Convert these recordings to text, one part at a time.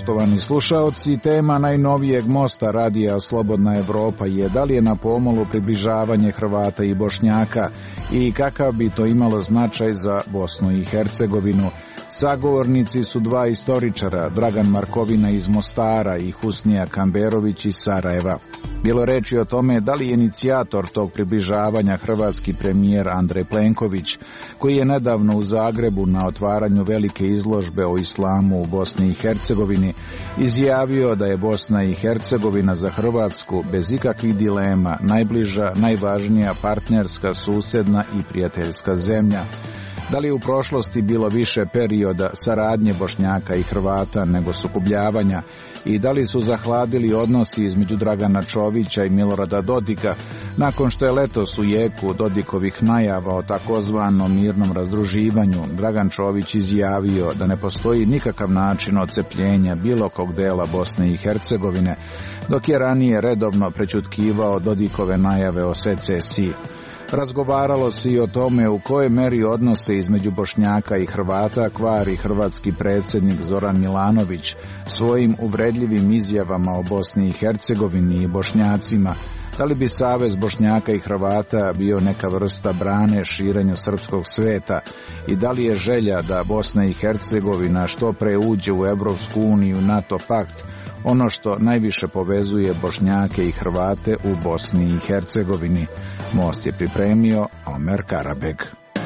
Poštovani slušaoci, tema najnovijeg mosta radija Slobodna Evropa je da li je na pomolu približavanje Hrvata i Bošnjaka i kakav bi to imalo značaj za Bosnu i Hercegovinu. Sagovornici su dva istoričara, Dragan Markovina iz Mostara i Husnija Kamberović iz Sarajeva. Bilo reči o tome da li je inicijator tog približavanja hrvatski premijer Andrej Plenković, koji je nedavno u Zagrebu na otvaranju velike izložbe o islamu u Bosni i Hercegovini izjavio da je Bosna i Hercegovina za Hrvatsku bez ikakvih dilema najbliža, najvažnija partnerska, susjedna i prijateljska zemlja. Da li je u prošlosti bilo više perioda saradnje Bošnjaka i Hrvata nego sukobljavanja i da li su zahladili odnosi između Dragana Čovića i Milorada Dodika nakon što je letos u jeku Dodikovih najava o takozvanom mirnom razdruživanju Dragan Čović izjavio da ne postoji nikakav način odcepljenja bilo kog dela Bosne i Hercegovine, dok je ranije redovno prećutkivao Dodikove najave o secesiji. Razgovaralo se i o tome u kojoj meri odnose između Bošnjaka i Hrvata kvari hrvatski predsjednik Zoran Milanović svojim uvredljivim izjavama o Bosni i Hercegovini i Bošnjacima. Da li bi Savez Bošnjaka i Hrvata bio neka vrsta brane širenju srpskog sveta i da li je želja da Bosna i Hercegovina što pre uđe u Evropsku uniju, NATO pakt, ono što najviše povezuje Bošnjake i Hrvate u Bosni i Hercegovini. Most je pripremio Omer Karabeg.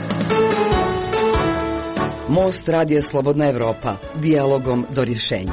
Most radija Slobodna Evropa, dijalogom do rješenja.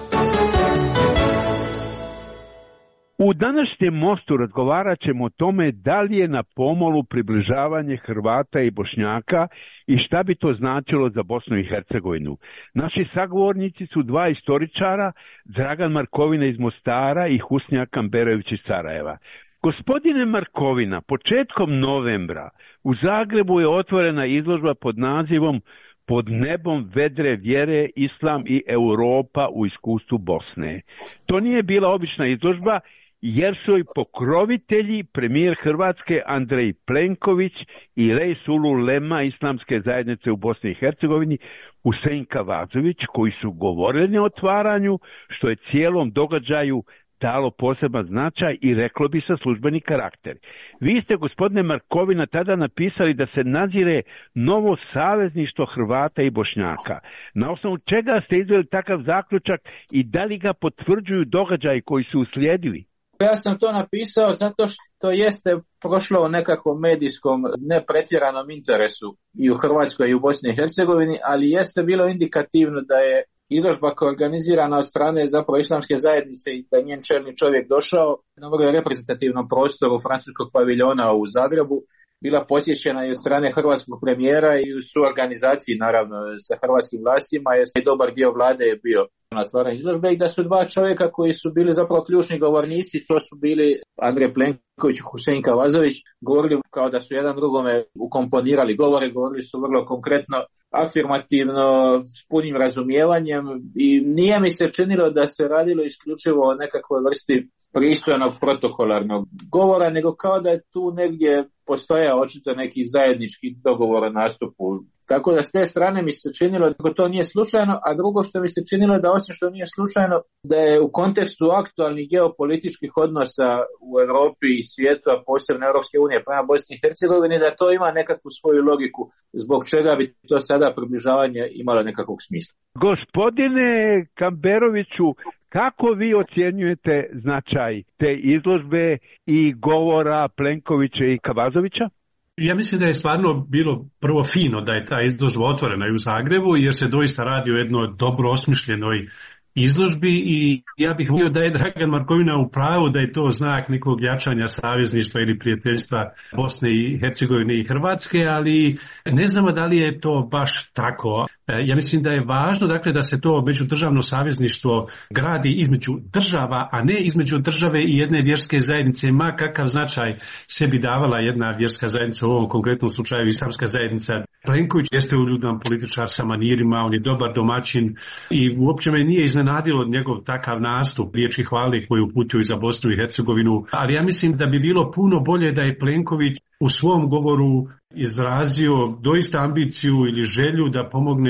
U današnjem mostu razgovarat ćemo o tome da li je na pomolu približavanje Hrvata i Bošnjaka i šta bi to značilo za Bosnu i Hercegovinu. Naši sagovornici su dva istoričara, Dragan Markovina iz Mostara i Husnija Kamberović iz Sarajeva. Gospodine Markovina, početkom novembra u Zagrebu je otvorena izložba pod nazivom Pod nebom vedre vjere, Islam i Europa u iskustvu Bosne. To nije bila obična izložba jer su i pokrovitelji premijer Hrvatske Andrej Plenković i Reis Ulema Islamske zajednice u Bosni i Hercegovini Husein Kavazović, koji su govorili na otvaranju, što je cijelom događaju dalo poseban značaj i reklo bi se službeni karakter. Vi ste, gospodine Markovina, tada napisali da se nadzire novo savezništvo Hrvata i Bošnjaka. Na osnovu čega ste izveli takav zaključak i da li ga potvrđuju događaji koji su uslijedili? Ja sam to napisao zato što jeste prošlo u nekakvom medijskom nepretjeranom interesu i u Hrvatskoj i u Bosni i Hercegovini, ali jeste bilo indikativno da je izložba koja je organizirana od strane zapravo Islamske zajednice i da je njen čelni čovjek došao na vrlo reprezentativnom prostoru francuskog paviljona u Zagrebu, bila posjećena i od strane hrvatskog premijera i u suorganizaciji naravno sa hrvatskim vlastima, jer se dobar dio vlade je bio na otvaranju izložbe i da su dva čovjeka koji su bili zapravo ključni govornici, to su bili Andrej Plenković i Husein Kavazović, govorili kao da su jedan drugome ukomponirali govore, govorili su vrlo konkretno, afirmativno, s punim razumijevanjem i nije mi se činilo da se radilo isključivo o nekakvoj vrsti pristojnog protokolarnog govora, nego kao da je tu negdje postojao očito neki zajednički dogovor o nastupu. Tako da s te strane mi se činilo da to nije slučajno, a drugo što mi se činilo da osim što nije slučajno, da je u kontekstu aktualnih geopolitičkih odnosa u Europi i svijetu, a posebno Europske unije prema Bosni i Hercegovini, da to ima nekakvu svoju logiku zbog čega bi to sada približavanje imalo nekakvog smisla. Gospodine Kamberoviću, kako vi ocjenjujete značaj te izložbe i govora Plenkovića i Kavazovića? Ja mislim da je stvarno bilo prvo fino da je ta izložba otvorena i u Zagrebu, jer se doista radi o jednoj dobro osmišljenoj izložbi i ja bih volio da je Dragan Markovina u pravu da je to znak nekog jačanja savezništva ili prijateljstva Bosne i Hercegovine i Hrvatske, ali ne znamo da li je to baš tako. Ja mislim da je važno dakle da se to međudržavno savezništvo gradi između država, a ne između države i jedne vjerske zajednice, ma kakav značaj sebi davala jedna vjerska zajednica, u ovom konkretnom slučaju Islamska zajednica. Plenković jeste uljudan političar sa manirima, on je dobar domaćin i uopće me nije iznenadilo njegov takav nastup, riječi hvale koju uputio i za Bosnu i Hercegovinu, ali ja mislim da bi bilo puno bolje da je Plenković u svom govoru izrazio doista ambiciju ili želju da pomogne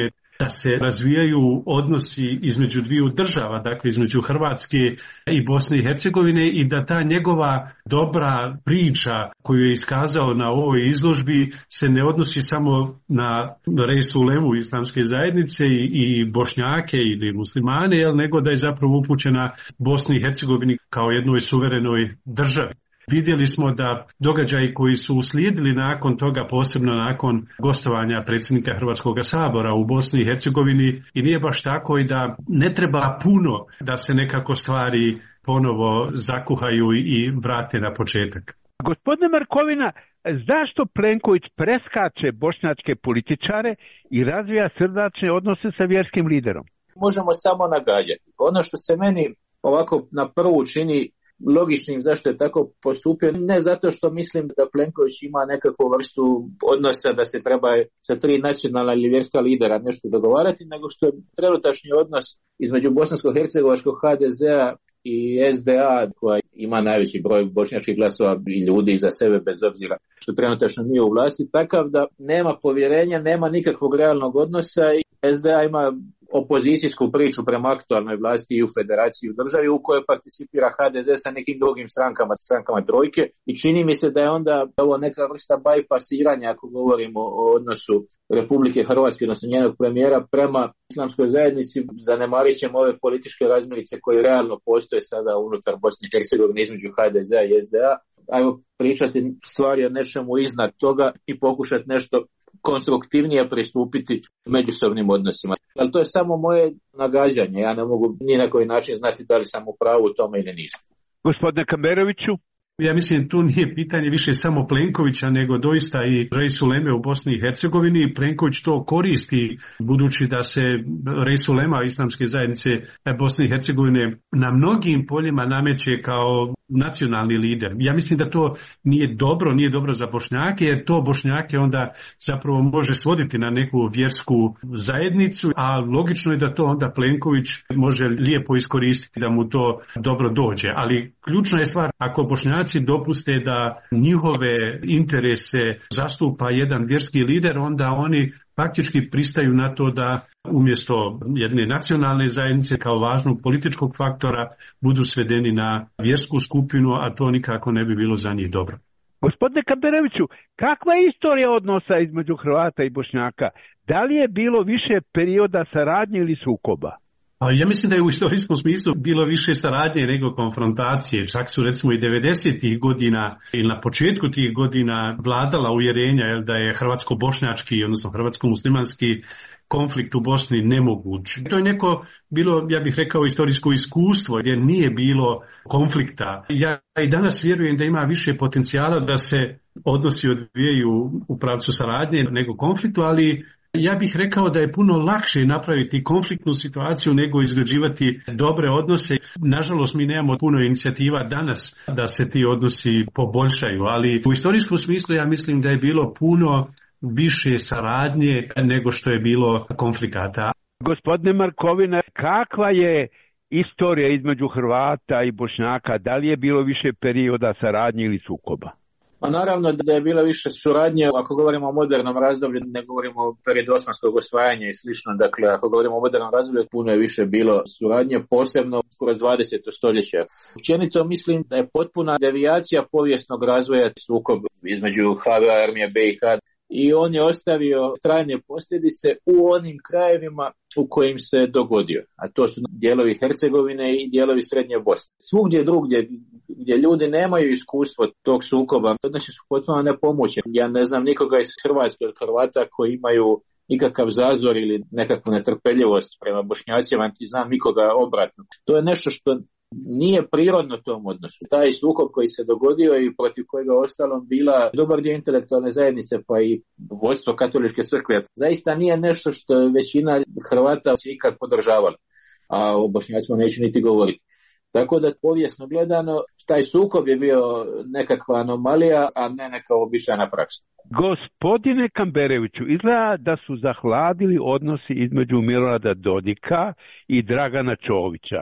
da se razvijaju odnosi između dviju država, dakle između Hrvatske i Bosne i Hercegovine, i da ta njegova dobra priča koju je iskazao na ovoj izložbi se ne odnosi samo na Reis Ulemu islamske zajednice i Bošnjake ili muslimane, nego da je zapravo upućena Bosni i Hercegovini kao jednoj suverenoj državi. Vidjeli smo da događaji koji su uslijedili nakon toga, posebno nakon gostovanja predsjednika Hrvatskog sabora u Bosni i Hercegovini, i nije baš tako i da ne treba puno da se nekako stvari ponovo zakuhaju i vrate na početak. Gospodine Markovina, zašto Plenković preskače bošnjačke političare i razvija srdačne odnose sa vjerskim liderom? Možemo samo nagađati. Ono što se meni ovako na prvu čini logičnim zašto je tako postupio, ne zato što mislim da Plenković ima nekakvu vrstu odnosa da se treba sa 3 nacionalna ili vjerska lidera nešto dogovarati, nego što je trenutačni odnos između bosansko-hercegovačkog HDZ-a i SDA, koja ima najveći broj bošnjačkih glasova i ljudi iza sebe bez obzira što trenutačno nije u vlasti, takav da nema povjerenja, nema nikakvog realnog odnosa i SDA ima opozicijsku priču prema aktualnoj vlasti i u federaciji u državi u kojoj participira HDZ sa nekim drugim strankama trojke, i čini mi se da je onda ovo neka vrsta bajpasiranja ako govorimo o odnosu Republike Hrvatske, odnosno njenog premijera prema islamskoj zajednici, zanemarit ćemo ove političke razmirice koje realno postoje sada unutar Bosne i Hercegovine između HDZ-a i SDA. Ajmo pričati stvari o nečemu iznad toga i pokušati nešto konstruktivnije pristupiti međusobnim odnosima. Ali to je samo moje nagađanje. Ja ne mogu ni na koji način znati da li sam u pravu u tome ili nisam. Gospodine Kamberoviću? Ja mislim tu nije pitanje više samo Plenkovića, nego doista i Reis Uleme u Bosni i Hercegovini. Plenković to koristi budući da se Reis Ulema islamske zajednice Bosne i Hercegovine na mnogim poljima nameće kao nacionalni lider. Ja mislim da to nije dobro za Bošnjake, jer to Bošnjake onda zapravo može svoditi na neku vjersku zajednicu, a logično je da to onda Plenković može lijepo iskoristiti da mu to dobro dođe. Ali ključna je stvar, ako Bošnjaci dopuste da njihove interese zastupa jedan vjerski lider, onda oni faktički pristaju na to da umjesto jedne nacionalne zajednice kao važnog političkog faktora budu svedeni na vjersku skupinu, a to nikako ne bi bilo za njih dobro. Gospodine Kamberoviću, kakva je istorija odnosa između Hrvata i Bošnjaka? Da li je bilo više perioda saradnje ili sukoba? Ja mislim da je u istorijskom smislu bilo više saradnje nego konfrontacije. Čak su recimo i 90-ih godina ili na početku tih godina vladala uvjerenja da je hrvatsko-bošnjački, odnosno hrvatsko-muslimanski konflikt u Bosni nemoguć. To je neko bilo, ja bih rekao, istorijsko iskustvo gdje nije bilo konflikta. Ja i danas vjerujem da ima više potencijala da se odnosi odvijaju u pravcu saradnje nego konfliktu, ali ja bih rekao da je puno lakše napraviti konfliktnu situaciju nego izgrađivati dobre odnose. Nažalost, mi nemamo puno inicijativa danas da se ti odnosi poboljšaju, ali u istorijskom smislu ja mislim da je bilo puno više saradnje nego što je bilo konflikata. Gospodine Markovina, kakva je istorija između Hrvata i Bošnjaka? Da li je bilo više perioda saradnje ili sukoba? Pa naravno da je bilo više suradnje, ako govorimo o modernom razdoblju, ne govorimo o periodu osmanskog osvajanja i slično, dakle ako govorimo o modernom razdoblju, puno je više bilo suradnje, posebno kroz 20. stoljeće. Općenito mislim da je potpuna devijacija povijesnog razvoja sukob između HVA armije BiH i on je ostavio trajne posljedice u onim krajevima u kojim se dogodio, a to su dijelovi Hercegovine i dijelovi Srednje Bosne. Svugdje drugdje gdje ljudi nemaju iskustvo tog sukoba, odnosi su potpuno nepomoćni. Ja ne znam nikoga iz Hrvatske od Hrvata koji imaju nikakav zazor ili nekakvu netrpeljivost prema Bošnjacima, niti znam nikoga obratno. To je nešto što nije prirodno tom odnosu. Taj sukob koji se dogodio i protiv kojega ostalom bila dobar dio intelektualne zajednice pa i vodstvo katoličke crkve, zaista nije nešto što je većina Hrvata se ikad podržavala, a o Bošnjacima neću niti govoriti. Tako da povijesno gledano, taj sukob je bio nekakva anomalija, a ne neka običajna praksa. Gospodine Kamberoviću, izgleda da su zahladili odnosi između Milorada Dodika i Dragana Čovića.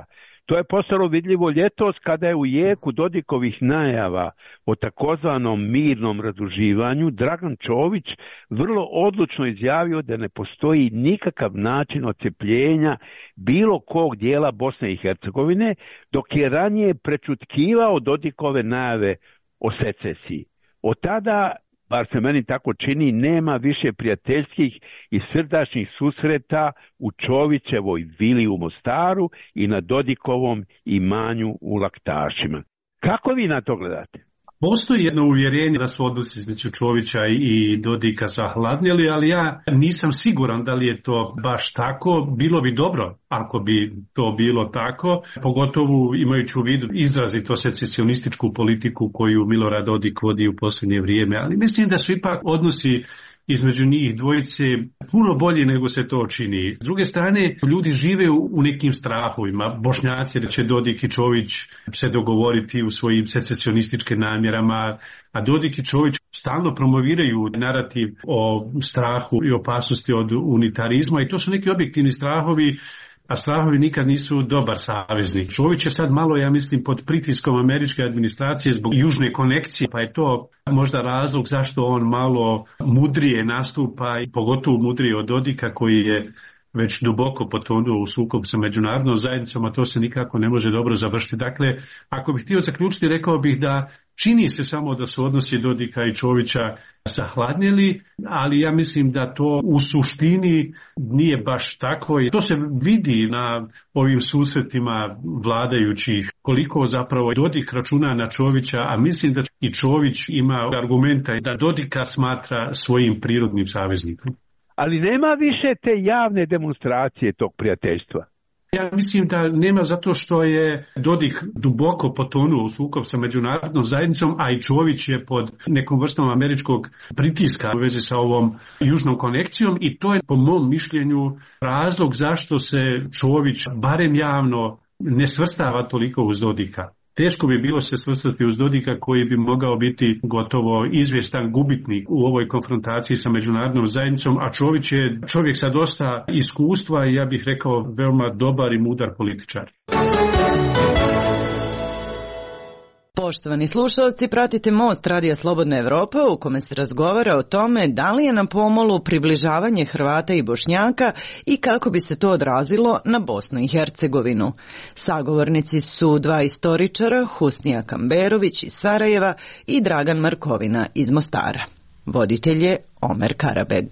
To je postalo vidljivo ljetos kada je u jeku Dodikovih najava o takozvanom mirnom raduživanju Dragan Čović vrlo odlučno izjavio da ne postoji nikakav način odcepljenja bilo kog dijela Bosne i Hercegovine, dok je ranije prečutkivao Dodikove najave o secesiji. Od tada, bar se meni tako čini, nema više prijateljskih i srdačnih susreta u Čovićevoj vili u Mostaru i na Dodikovom imanju u Laktašima. Kako vi na to gledate? Postoji jedno uvjerenje da su odnosi između Čovića i Dodika zahladnjeli, ali ja nisam siguran da li je to baš tako. Bilo bi dobro ako bi to bilo tako, pogotovo imajući u vidu izrazito secesionističku politiku koju Milorad Dodik vodi u posljednje vrijeme, ali mislim da su ipak odnosi između njih dvojice puno bolji nego se to čini. S druge strane, ljudi žive u nekim strahovima. Bošnjaci da će Dodik i Čović se dogovoriti u svojim secesionističkim namjerama, a Dodik i Čović stalno promoviraju narativ o strahu i opasnosti od unitarizma i to su neki objektivni strahovi, a strahovi nikad nisu dobar saveznik. Čović je sad malo, ja mislim, pod pritiskom američke administracije zbog južne konekcije, pa je to možda razlog zašto on malo mudrije nastupa, i pogotovo mudrije od Dodika koji je već duboko potonuo u sukob sa međunarodnom zajednicom, a to se nikako ne može dobro završiti. Dakle, ako bih htio zaključiti, rekao bih da čini se samo da su odnosi Dodika i Čovića zahladnjeli, ali ja mislim da to u suštini nije baš tako. To se vidi na ovim susretima vladajućih, koliko zapravo Dodik računa na Čovića, a mislim da i Čović ima argumenta da Dodika smatra svojim prirodnim saveznikom. Ali nema više te javne demonstracije tog prijateljstva. Ja mislim da nema zato što je Dodik duboko potonuo u sukob sa međunarodnom zajednicom, a i Čović je pod nekom vrstom američkog pritiska u vezi sa ovom južnom konekcijom i to je po mom mišljenju razlog zašto se Čović barem javno ne svrstava toliko uz Dodika. Teško bi bilo se svrstati uz Dodika koji bi mogao biti gotovo izvjestan gubitnik u ovoj konfrontaciji sa međunarodnom zajednicom, a Čović je čovjek sa dosta iskustva i ja bih rekao veoma dobar i mudar političar. Poštovani slušalci, pratite Most Radija Slobodna Evropa u kome se razgovara o tome da li je na pomolu približavanje Hrvata i Bošnjaka i kako bi se to odrazilo na Bosnu i Hercegovinu. Sagovornici su dva istoričara, Husnija Kamberović iz Sarajeva i Dragan Markovina iz Mostara. Voditelj je Omer Karabeg.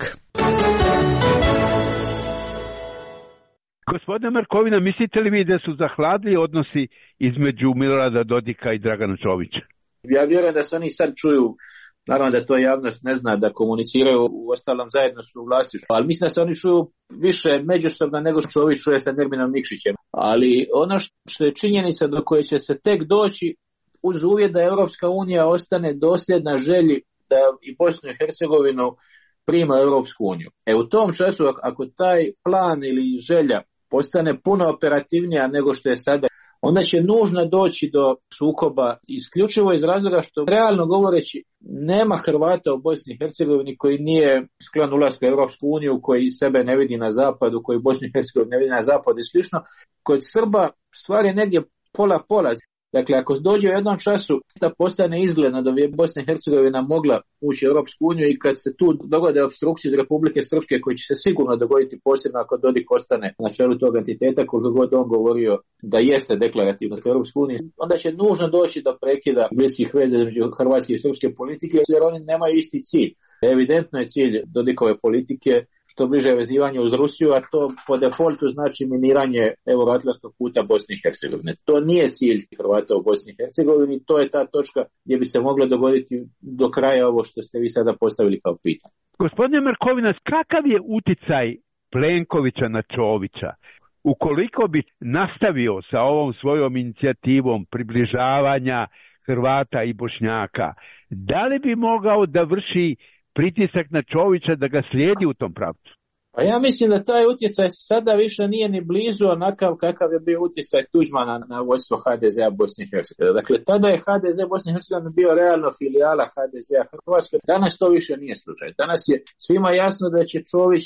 Gospodine Markovina, mislite li vi da su zahladili odnosi između Milorada Dodika i Dragana Čovića? Ja vjerujem da se oni sad čuju, naravno da to javnost ne zna, da komuniciraju, u ostalom zajedno su u vlasti, ali mislim da se oni čuju više međusobno nego što Čović čuje sa Nerminom Nikšićem. Ali ono što je činjenica do koje će se tek doći uz uvjet da Europska unija ostane dosljedna želji da i Bosnu i Hercegovinu prima Europsku uniju. U tom času, ako taj plan ili želja postane puno operativnija nego što je sada, onda će nužno doći do sukoba isključivo iz razloga što, realno govoreći, nema Hrvata u Bosni i Hercegovini koji nije sklon ulasku u Europsku uniju, koji sebe ne vidi na zapadu, koji Bosnu i Hercegovini ne vidi na zapadu i slično. Kod Srba stvar je negdje pola-pola. Dakle, ako dođe u jednom času da postane izgledno da bi Bosna i Hercegovina mogla ući u Europsku uniju i kad se tu dogode opstrukcije iz Republike Srpske, koji će se sigurno dogoditi posebno ako Dodik ostane na čelu tog entiteta, koliko god on govorio da jeste deklarativno za Europsku uniju, onda će nužno doći do prekida bliskih veza između hrvatske i srpske politike, jer oni nemaju isti cilj. Evidentno je cilj Dodikove politike što bliže vezivanje uz Rusiju, a to po defaultu znači miniranje euroatlantskog puta Bosne i Hercegovine. To nije cilj Hrvata u Bosni i Hercegovini, to je ta točka gdje bi se moglo dogoditi do kraja ovo što ste vi sada postavili kao pitanje. Gospodine Markovina, kakav je uticaj Plenkovića na Čovića? Ukoliko bi nastavio sa ovom svojom inicijativom približavanja Hrvata i Bošnjaka, da li bi mogao da vrši pritisak na Čovića da ga slijedi u tom pravcu? Pa ja mislim da taj utjecaj sada više nije ni blizu onakav kakav je bio utjecaj Tuđmana na vodstvo HDZ-a Bosne i Hercegovine. Dakle, tada je HDZ Bosne i Hercegovine bio realno filijala HDZ-a Hrvatske. Danas to više nije slučaj. Danas je svima jasno da će Čović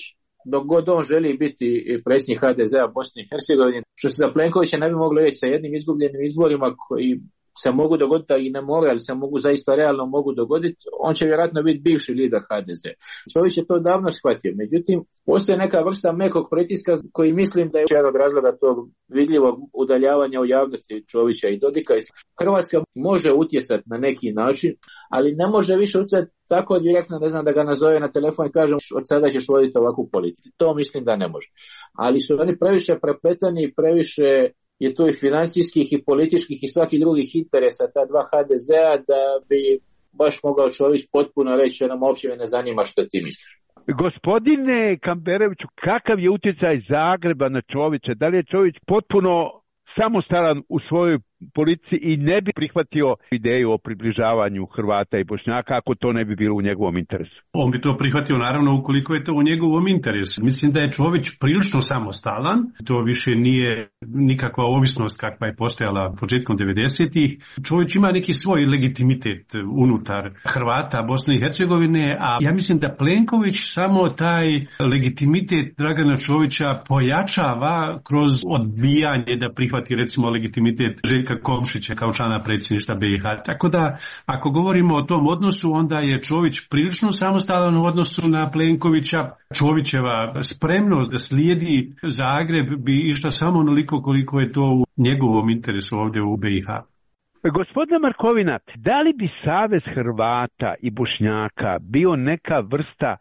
dok god on želi biti predsjednik HDZ-a Bosne i Hercegovine. Što se za Plenkovića ne bi moglo reći sa jednim izgubljenim izborima koji se mogu dogoditi i ne moraju, ali se mogu zaista realno mogu dogoditi, on će vjerojatno biti bivši lider HDZ. Čović je to davno shvatio. Međutim, postoji neka vrsta mekog pritiska koji mislim da je jedan od razloga tog vidljivog udaljavanja u javnosti Čovića i Dodika. Hrvatska može utjecati na neki način, ali ne može više utjecati tako direktno, ne znam, da ga nazove na telefon i kažem od sada ćeš voditi ovakvu politiku. To mislim da ne može. Ali su oni previše prepletani i previše je to i financijskih i političkih i svakih drugih interesa ta dva HDZ-a da bi baš mogao Čović potpuno reći nam uopće me ne zanima što ti misliš. Gospodine Kamberoviću, kakav je utjecaj Zagreba na Čovića? Da li je Čović potpuno samostalan u svojoj politici i ne bi prihvatio ideju o približavanju Hrvata i Bošnjaka ako to ne bi bilo u njegovom interesu? On bi to prihvatio naravno ukoliko je to u njegovom interesu. Mislim da je Čović prilično samostalan, to više nije nikakva ovisnost kakva je postojala početkom 90-ih. Čović ima neki svoj legitimitet unutar Hrvata Bosne i Hercegovine, a ja mislim da Plenković samo taj legitimitet Dragana Čovića pojačava kroz odbijanje da prihvati recimo legitimitet Željka Komšića kao člana predsjedništva BiH. Tako da, ako govorimo o tom odnosu, onda je Čović prilično samostalan u odnosu na Plenkovića. Čovićeva spremnost da slijedi Zagreb bi išla samo onoliko koliko je to u njegovom interesu ovdje u BiH. Gospodine Markovina, da li bi Savez Hrvata i Bošnjaka bio neka vrsta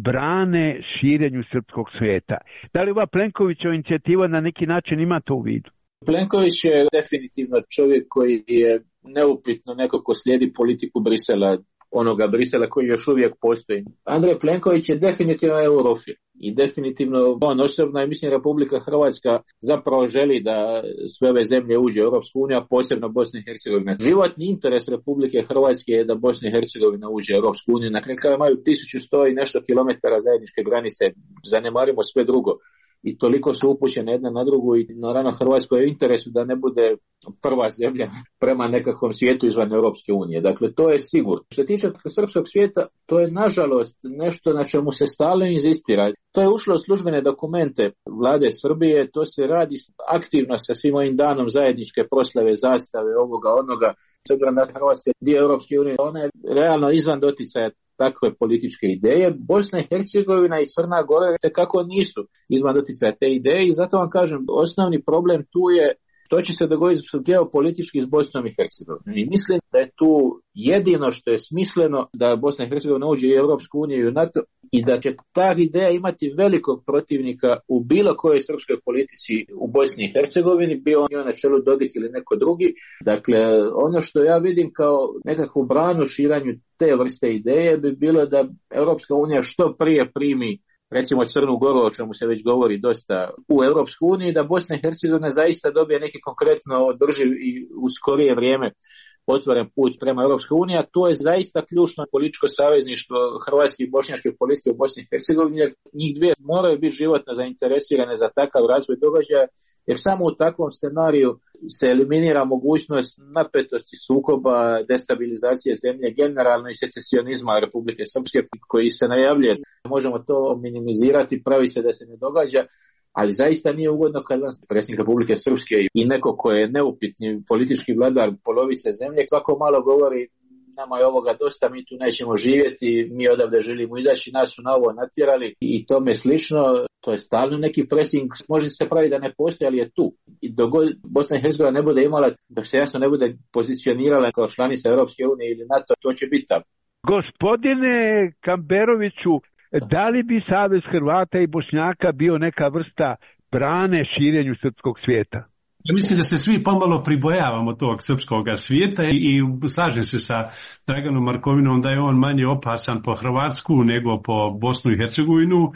brane širenju srpskog svijeta? Da li ova Plenkovićeva inicijativa na neki način ima to u vidu? Plenković je definitivno čovjek koji je neupitno neko ko slijedi politiku Brisela, onoga Brisela koji još uvijek postoji. Andrej Plenković je definitivno eurofil i definitivno on osobno i mislim Republika Hrvatska zapravo želi da sve ove zemlje uđe u Europsku uniju, a posebno Bosna i Hercegovina. Životni interes Republike Hrvatske je da Bosna i Hercegovina uđe u Europsku uniju. Na kraju imaju 1100 i nešto kilometara zajedničke granice, zanemarimo sve drugo. I toliko su upućene jedna na drugu i naravno Hrvatskoj je u interesu da ne bude prva zemlja prema nekakvom svijetu izvan Europske unije. Dakle, to je sigurno. Što se tiče srpskog svijeta, to je nažalost nešto na čemu se stalno inzistira. To je ušlo u službene dokumente vlade Srbije, to se radi aktivno sa svim ovim danom zajedničke proslave, zastave, ovoga, onoga. S obzirom na Hrvatske dio Europske unije, ona je realno izvan doticaja takve političke ideje. Bosna i Hercegovina i Crna Gora tekako nisu izvan doticaja te ideje i zato vam kažem, osnovni problem tu je što će se dogoditi geopolitički s Bosnom i Hercegovinom. I mislim da je tu jedino što je smisleno da Bosna i Hercegovina uđe i Europsku uniju i u NATO i da će ta ideja imati velikog protivnika u bilo kojoj srpskoj politici u Bosni i Hercegovini, bio on na čelu Dodik ili neko drugi. Dakle, ono što ja vidim kao nekakvu branu širanju te vrste ideje bi bilo da Europska unija što prije primi recimo Crnu Goru, o čemu se već govori dosta u Europsku uniju, da Bosna i Hercegovina zaista dobije neki konkretno održiv i u skorije vrijeme otvoren put prema Europskoj uniji, a to je zaista ključno političko savezništvo hrvatske i bošnjačke politike u Bosni i Hercegovini, jer njih dvije moraju biti životno zainteresirane za takav razvoj događaja, jer samo u takvom scenariju se eliminira mogućnost napetosti, sukoba, destabilizacije zemlje, generalno i secesionizma Republike Srpske koji se najavljuje. Možemo to minimizirati, pravi se da se ne događa, ali zaista nije ugodno kad vam predsjednik Republike Srpske i neko ko je neupitni politički vladar polovice zemlje svako malo govori nama je ovoga dosta, mi tu nećemo živjeti, mi odavde želimo izaći, nas su na ovo natjerali i tome slično. To je stalno neki pressing, može se pravi da ne postoji, ali je tu. I dok Bosna i Hercegovina ne bude imala, dok se jasno ne bude pozicionirala kao članica Europske unije ili NATO, to će biti tamo. Gospodine Kamberoviću, da li bi Savez Hrvata i Bošnjaka bio neka vrsta brane širenju srpskog svijeta? Ja mislim da se svi pomalo pribojavamo tog srpskog svijeta i slažem se sa Draganom Markovinom da je on manje opasan po Hrvatsku nego po Bosnu i Hercegovinu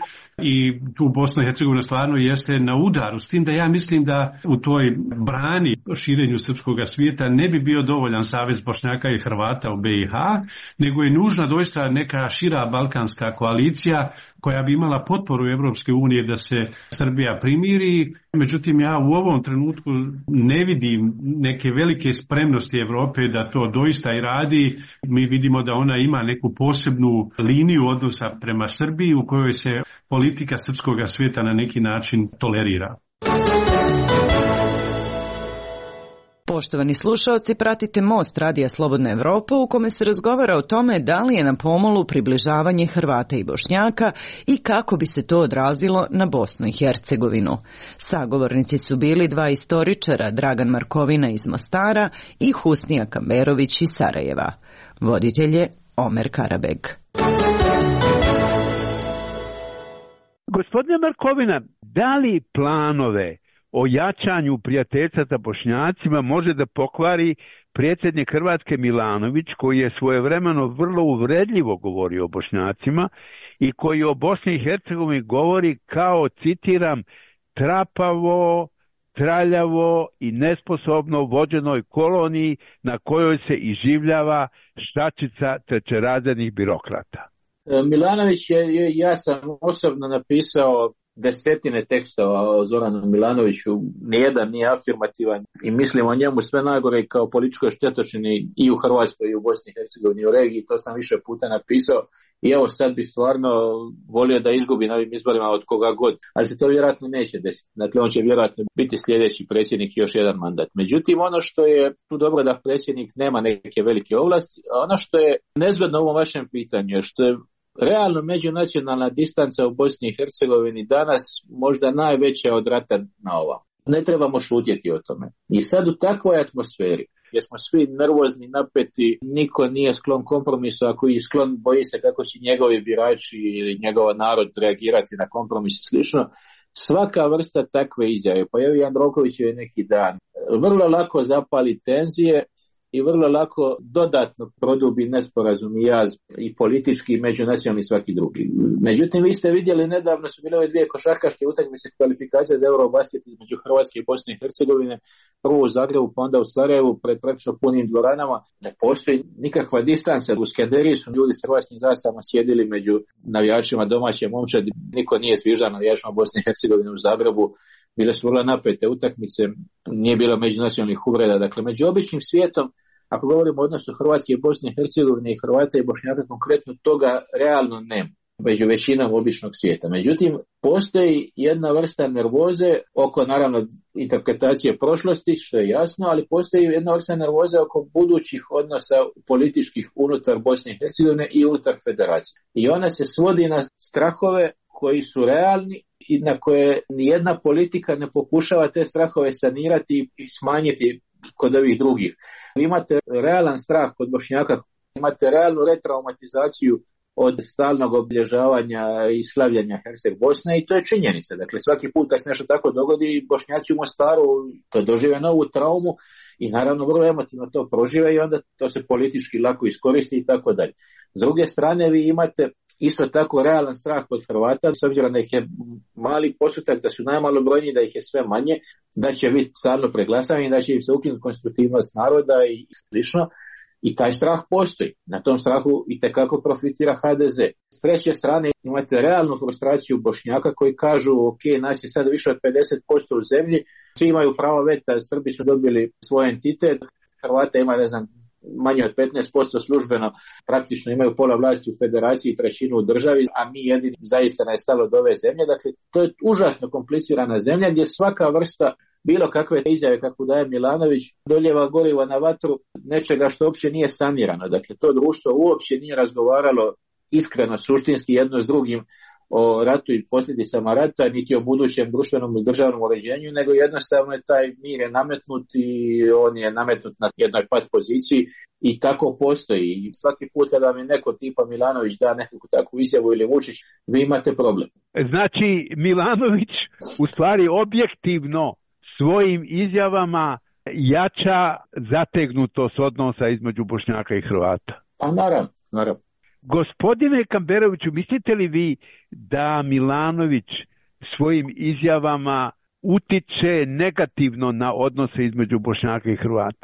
i tu Bosna i Hercegovina stvarno jeste na udaru. S tim da ja mislim da u toj brani širenju srpskog svijeta ne bi bio dovoljan savez Bošnjaka i Hrvata u BiH, nego je nužna doista neka šira balkanska koalicija koja bi imala potporu Europske unije da se Srbija primiri Međutim, ja u ovom trenutku ne vidim neke velike spremnosti Europe da to doista i radi. Mi vidimo da ona ima neku posebnu liniju odnosa prema Srbiji u kojoj se politika srpskog svijeta na neki način tolerira. Poštovani slušaoci, pratite Most Radija Slobodna Evropa u kome se razgovara o tome da li je na pomolu približavanje Hrvata i Bošnjaka i kako bi se to odrazilo na Bosnu i Hercegovinu. Sagovornici su bili dva istoričara, Dragan Markovina iz Mostara i Husnija Kamberović iz Sarajeva. Voditelj je Omer Karabeg. Gospodine Markovina, da li planove o jačanju prijateljstva sa Bošnjacima može da pokvari predsjednik Hrvatske Milanović, koji je svojevremeno vrlo uvredljivo govorio o Bošnjacima i koji o Bosni i Hercegovini govori kao, citiram, trapavo, traljavo i nesposobno vođenoj koloniji na kojoj se iživljava štačica trećerazrednih birokrata. Milanović ja sam osobno napisao desetine tekstova o Zoranu Milanoviću, nijedan nije afirmativan i mislim o njemu sve najgore kao političkoj štetočini i u Hrvatskoj i u Bosni i Hercegovini i u regiji, to sam više puta napisao i evo sad bi stvarno volio da izgubi na ovim izborima od koga god, ali se to vjerojatno neće desiti, dakle on će vjerojatno biti sljedeći predsjednik još jedan mandat. Međutim, ono što je tu dobro da predsjednik nema neke velike ovlasti, a ono što je nezgodno u ovom vašem pitanju je što je realno međunacionalna distanca u Bosni i Hercegovini danas možda najveća od rata na ovam. Ne trebamo šutjeti o tome. I sad u takvoj atmosferi, gdje smo svi nervozni, napeti, niko nije sklon kompromisu, ako je sklon boji se kako će njegovi birači ili njegov narod reagirati na kompromis i slično, svaka vrsta takve izjave, pa evo Jandroković je neki dan, vrlo lako zapali tenzije i vrlo lako dodatno produbi nesporazum i jaz i politički i međunacionalni i svaki drugi. Međutim, vi ste vidjeli, nedavno su bile ove dvije košarkaške utakmice kvalifikacije za Eurobasket između Hrvatske i Bosne i Hercegovine, prvo u Zagrebu, pa onda u Sarajevu, pred praktično punim dvoranama. Ne postoji nikakva distanca. U Skenderiji su ljudi s hrvatskim zastavama sjedili među navijačima domaće momčadi. Niko nije zviždao navijačima Bosne i Hercegovine u Zagrebu. Bile su vrlo napete utakmice, nije bilo međunacionalnih uvreda. Dakle, među običnim svijetom, ako govorimo o odnosu Hrvatske i Bosne i Hercegovine i Hrvata i Bošnjaka, konkretno toga realno nema među većinom običnog svijeta. Međutim, postoji jedna vrsta nervoze oko, naravno, interpretacije prošlosti, što je jasno, ali postoji jedna vrsta nervoze oko budućih odnosa političkih unutar Bosne i Hercegovine i unutar federacije. I ona se svodi na strahove koji su realni i na koje nijedna politika ne pokušava te strahove sanirati i smanjiti kod ovih drugih. Vi imate realan strah kod Bošnjaka, imate realnu retraumatizaciju od stalnog obilježavanja i slavljanja Herceg Bosne i to je činjenica. Dakle, svaki put kad se nešto tako dogodi, Bošnjaci u Mostaru to dožive novu traumu i naravno vrlo emotivno to prožive i onda to se politički lako iskoristi i tako dalje. S druge strane, vi imate isto tako realan strah kod Hrvata, s obzirom da ih je mali postotak, da su najmalobrojniji, da ih je sve manje, da će biti stalno preglasavani, da će im se ukinuti konstitutivnost naroda i slično. I taj strah postoji. Na tom strahu itekako profitira HDZ. S treće strane imate realnu frustraciju Bošnjaka koji kažu ok, nas je sad više od 50% u zemlji, svi imaju pravo veta, Srbi su dobili svoj entitet, Hrvata ima, ne znam, manje od 15% službeno, praktično imaju pola vlasti u federaciji i trećinu u državi, a mi jedini zaista ne stalo od ove zemlje. Dakle, to je užasno komplicirana zemlja gdje svaka vrsta bilo kakve izjave kako daje Milanović doljeva gorivo na vatru nečega što uopće nije sanirano. Dakle, to društvo uopće nije razgovaralo iskreno, suštinski jedno s drugim o ratu i posljedicama rata, niti o budućem društvenom i državnom uređenju, nego jednostavno je taj mir je nametnut i on je nametnut na jednoj pat poziciji i tako postoji. I svaki put kada mi neko tipa Milanović da neku takvu izjavu ili Vučić, vi imate problem. Znači, Milanović u stvari objektivno svojim izjavama jača zategnutost odnosa između Bošnjaka i Hrvata. Pa naravno. Gospodine Kamberoviću, mislite li vi da Milanović svojim izjavama utiče negativno na odnose između Bošnjaka i Hrvata?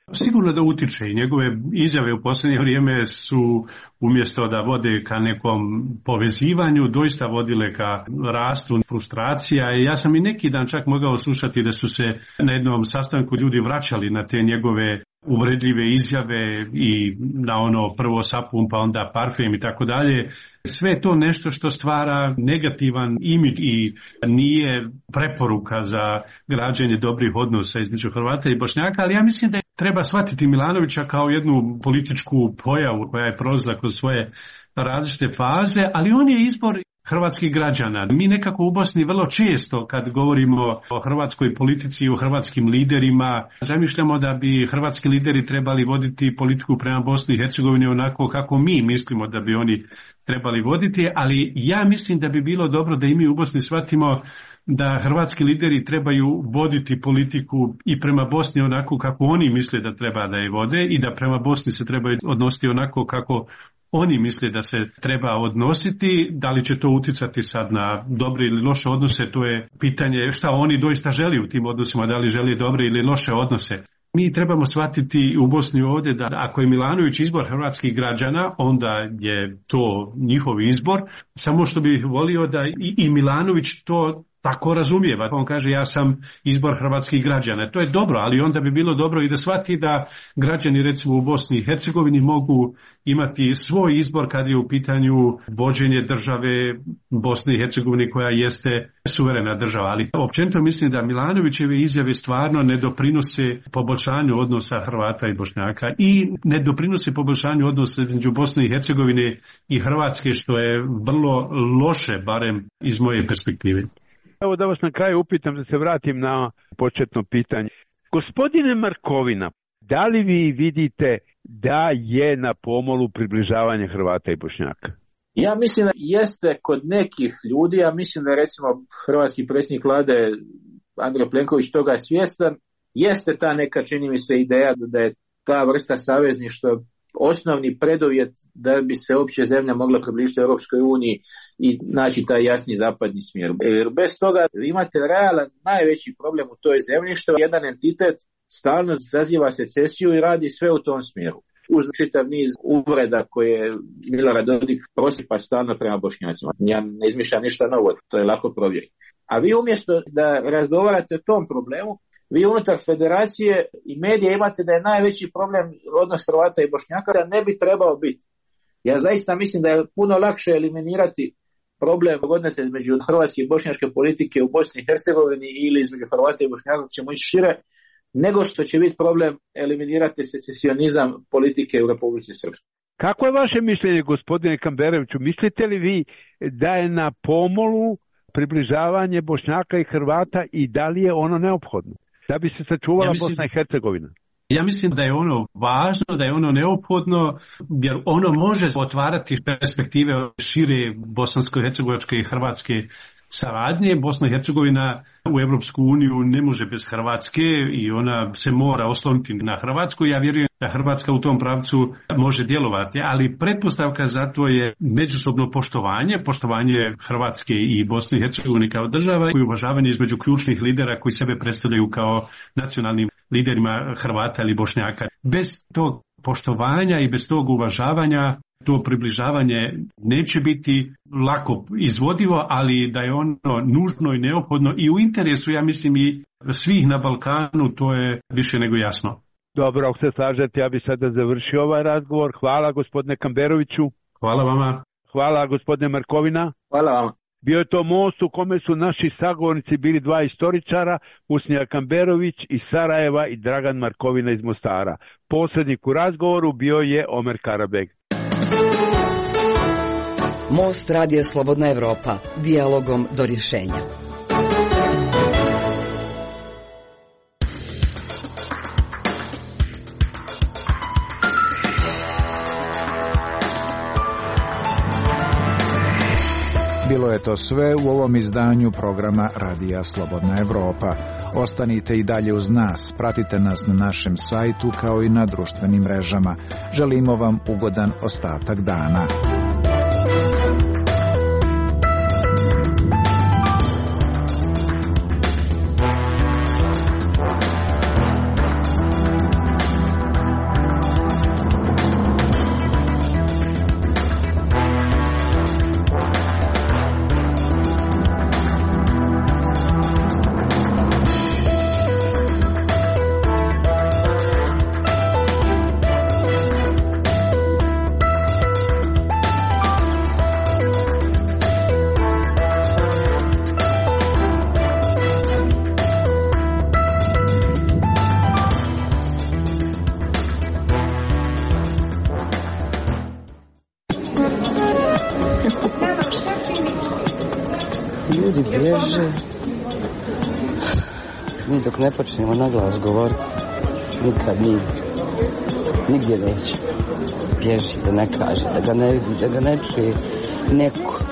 Sigurno da utiče i njegove izjave u posljednje vrijeme su umjesto da vode ka nekom povezivanju, doista vodile ka rastu frustracija. I ja sam i neki dan čak mogao slušati da su se na jednom sastanku ljudi vraćali na te njegove uvredljive izjave i na ono prvo sapun pa onda parfem i tako dalje. Sve to nešto što stvara negativan imidž i nije preporuka za građenje dobrih odnosa između Hrvata i Bošnjaka, ali ja mislim da treba shvatiti Milanovića kao jednu političku pojavu koja je prolazila kroz svoje različite faze, ali on je izbor hrvatskih građana. Mi nekako u Bosni vrlo često kad govorimo o hrvatskoj politici i o hrvatskim liderima, zamišljamo da bi hrvatski lideri trebali voditi politiku prema Bosni i Hercegovini onako kako mi mislimo da bi oni trebali voditi, ali ja mislim da bi bilo dobro da i mi u Bosni shvatimo da hrvatski lideri trebaju voditi politiku i prema Bosni onako kako oni misle da treba da je vode i da prema Bosni se trebaju odnositi onako kako oni misle da se treba odnositi. Da li će to utjecati sad na dobre ili loše odnose, to je pitanje šta oni doista želi u tim odnosima, da li želi dobre ili loše odnose. Mi trebamo shvatiti u Bosni ovdje da ako je Milanović izbor hrvatskih građana, onda je to njihov izbor, samo što bih volio da i Milanović to tako razumijeva. On kaže ja sam izbor hrvatskih građana. To je dobro, ali onda bi bilo dobro i da shvati da građani recimo u Bosni i Hercegovini mogu imati svoj izbor kad je u pitanju vođenje države Bosne i Hercegovine koja jeste suverena država. Ali općenito mislim da Milanovićeve izjave stvarno ne doprinose poboljšanju odnosa Hrvata i Bošnjaka i ne doprinose poboljšanju odnosa između Bosne i Hercegovine i Hrvatske, što je vrlo loše, barem iz moje perspektive. Evo da vas na kraju upitam, da se vratim na početno pitanje. Gospodine Markovina, da li vi vidite da je na pomolu približavanje Hrvata i Bošnjaka? Ja mislim da jeste kod nekih ljudi, ja mislim da recimo hrvatski predsjednik vlade Andrej Plenković toga svjestan, jeste ta neka, čini mi se, ideja da je ta vrsta savezništva osnovni preduvjet da bi se uopće zemlja mogla približiti Europskoj uniji i naći taj jasni zapadni smjer. Jer bez toga imate realan najveći problem u toj zemlji, što jedan entitet stalno zaziva secesiju i radi sve u tom smjeru. Uz čitav niz uvreda koje Milorad Dodik prosipa stalno prema Bošnjacima. Ja ne izmišljam ništa novo, to je lako provjeriti. A vi umjesto da razgovarate o tom problemu, vi unutar federacije i medija imate da je najveći problem odnos Hrvata i Bošnjaka, da ne bi trebao biti. Ja zaista mislim da je puno lakše eliminirati problem odnosa između hrvatske i bošnjačke politike u Bosni i Hercegovini ili između Hrvata i Bošnjaka, ćemo ići šire, nego što će biti problem eliminirati secesionizam politike u Republici Srpskoj. Kako je vaše mišljenje, gospodine Kamberoviću? Mislite li vi da je na pomolu približavanje Bošnjaka i Hrvata i da li je ono neophodno da bi se sačuvala Bosna i Hercegovina? Ja mislim da je ono važno, da je ono neophodno, jer ono može otvarati perspektive šire bosansko-hercegovačke i hrvatske saradnje. Bosna i Hercegovina u Europsku uniju ne može bez Hrvatske i ona se mora osloniti na Hrvatsku. Ja vjerujem da Hrvatska u tom pravcu može djelovati, ali pretpostavka za to je međusobno poštovanje Hrvatske i Bosne i Hercegovine kao država i uvažavanje između ključnih lidera koji sebe predstavljaju kao nacionalnim liderima Hrvata ili Bošnjaka. Bez tog poštovanja i bez tog uvažavanja to približavanje neće biti lako izvodivo, ali da je ono nužno i neophodno i u interesu, ja mislim, i svih na Balkanu, to je više nego jasno. Dobro, ako se slažete, ja bih sada završio ovaj razgovor. Hvala gospodine Kamberoviću. Hvala vama. Hvala gospodine Markovina. Hvala vama. Bio je to most u kome su naši sagovornici bili dva istoričara, Husnija Kamberović iz Sarajeva i Dragan Markovina iz Mostara. Posrednik u razgovoru bio je Omer Karabeg. Most Radija Slobodna Evropa, dijalogom do rješenja. Bilo je to sve u ovom izdanju programa Radija Slobodna Evropa. Ostanite i dalje uz nas, pratite nas na našem sajtu kao i na društvenim mrežama. Želimo vam ugodan ostatak dana. Ljudi bježe. Mi dok ne počnemo na glas govoriti, nikad nigdje neće. Bježi, da ne kaže, da ga ne vidi, da ga ne čuje neko.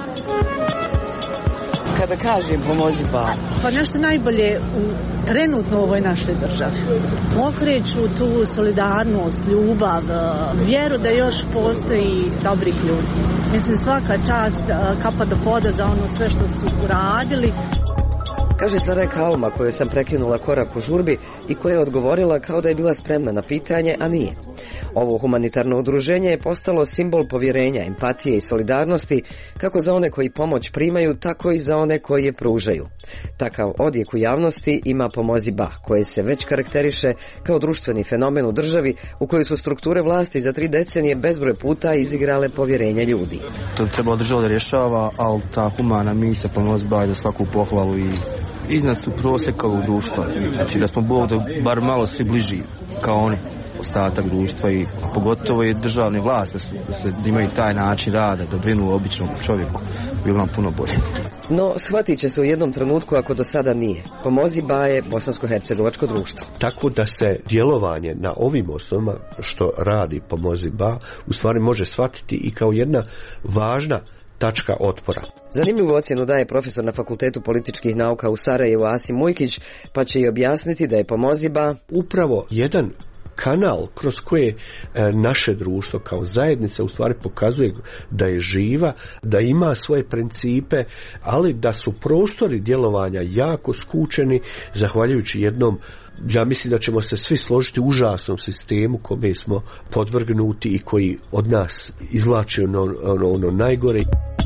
Kada kažem pomozi ba. Pa nešto najbolje trenutno u ovoj našoj državi. Okreću tu solidarnost, ljubav, vjeru da još postoji dobrih ljudi. Mislim, svaka čast, kapa do poda za ono sve što su uradili. Kaže Sarajka Alma, kojoj sam prekinula korak u žurbi i koja je odgovorila kao da je bila spremna na pitanje, a nije. Ovo humanitarno udruženje je postalo simbol povjerenja, empatije i solidarnosti kako za one koji pomoć primaju, tako i za one koji je pružaju. Takav odjek u javnosti ima Pomozi Ba, koje se već karakteriše kao društveni fenomen u državi u kojoj su strukture vlasti za 3 decenije bezbroj puta izigrale povjerenje ljudi. To bi trebalo država da rješava, ali ta humana misija Pomozi Ba je za svaku pohvalu i iznad su prosjeka ovog društva. Znači da smo Bog da bar malo svi bliži kao oni, ostatak društva i pogotovo i državne vlasti da imaju taj način rada, da brinu o običnom čovjeku, bilo nam puno bolje. No, shvatit će se u jednom trenutku ako do sada nije. Pomozi Ba je bosansko-hercegovačko društvo. Tako da se djelovanje na ovim osnovama što radi Pomozi Ba u stvari može shvatiti i kao jedna važna tačka otpora. Zanimljivu ocjenu daje profesor na Fakultetu političkih nauka u Sarajevu Asim Mujkić, pa će i objasniti da je Pomozi Ba upravo jedan kanal kroz koje naše društvo kao zajednica u stvari pokazuje da je živa, da ima svoje principe, ali da su prostori djelovanja jako skučeni zahvaljujući jednom, ja mislim da ćemo se svi složiti, užasnom sistemu kome smo podvrgnuti i koji od nas izvlači ono najgore.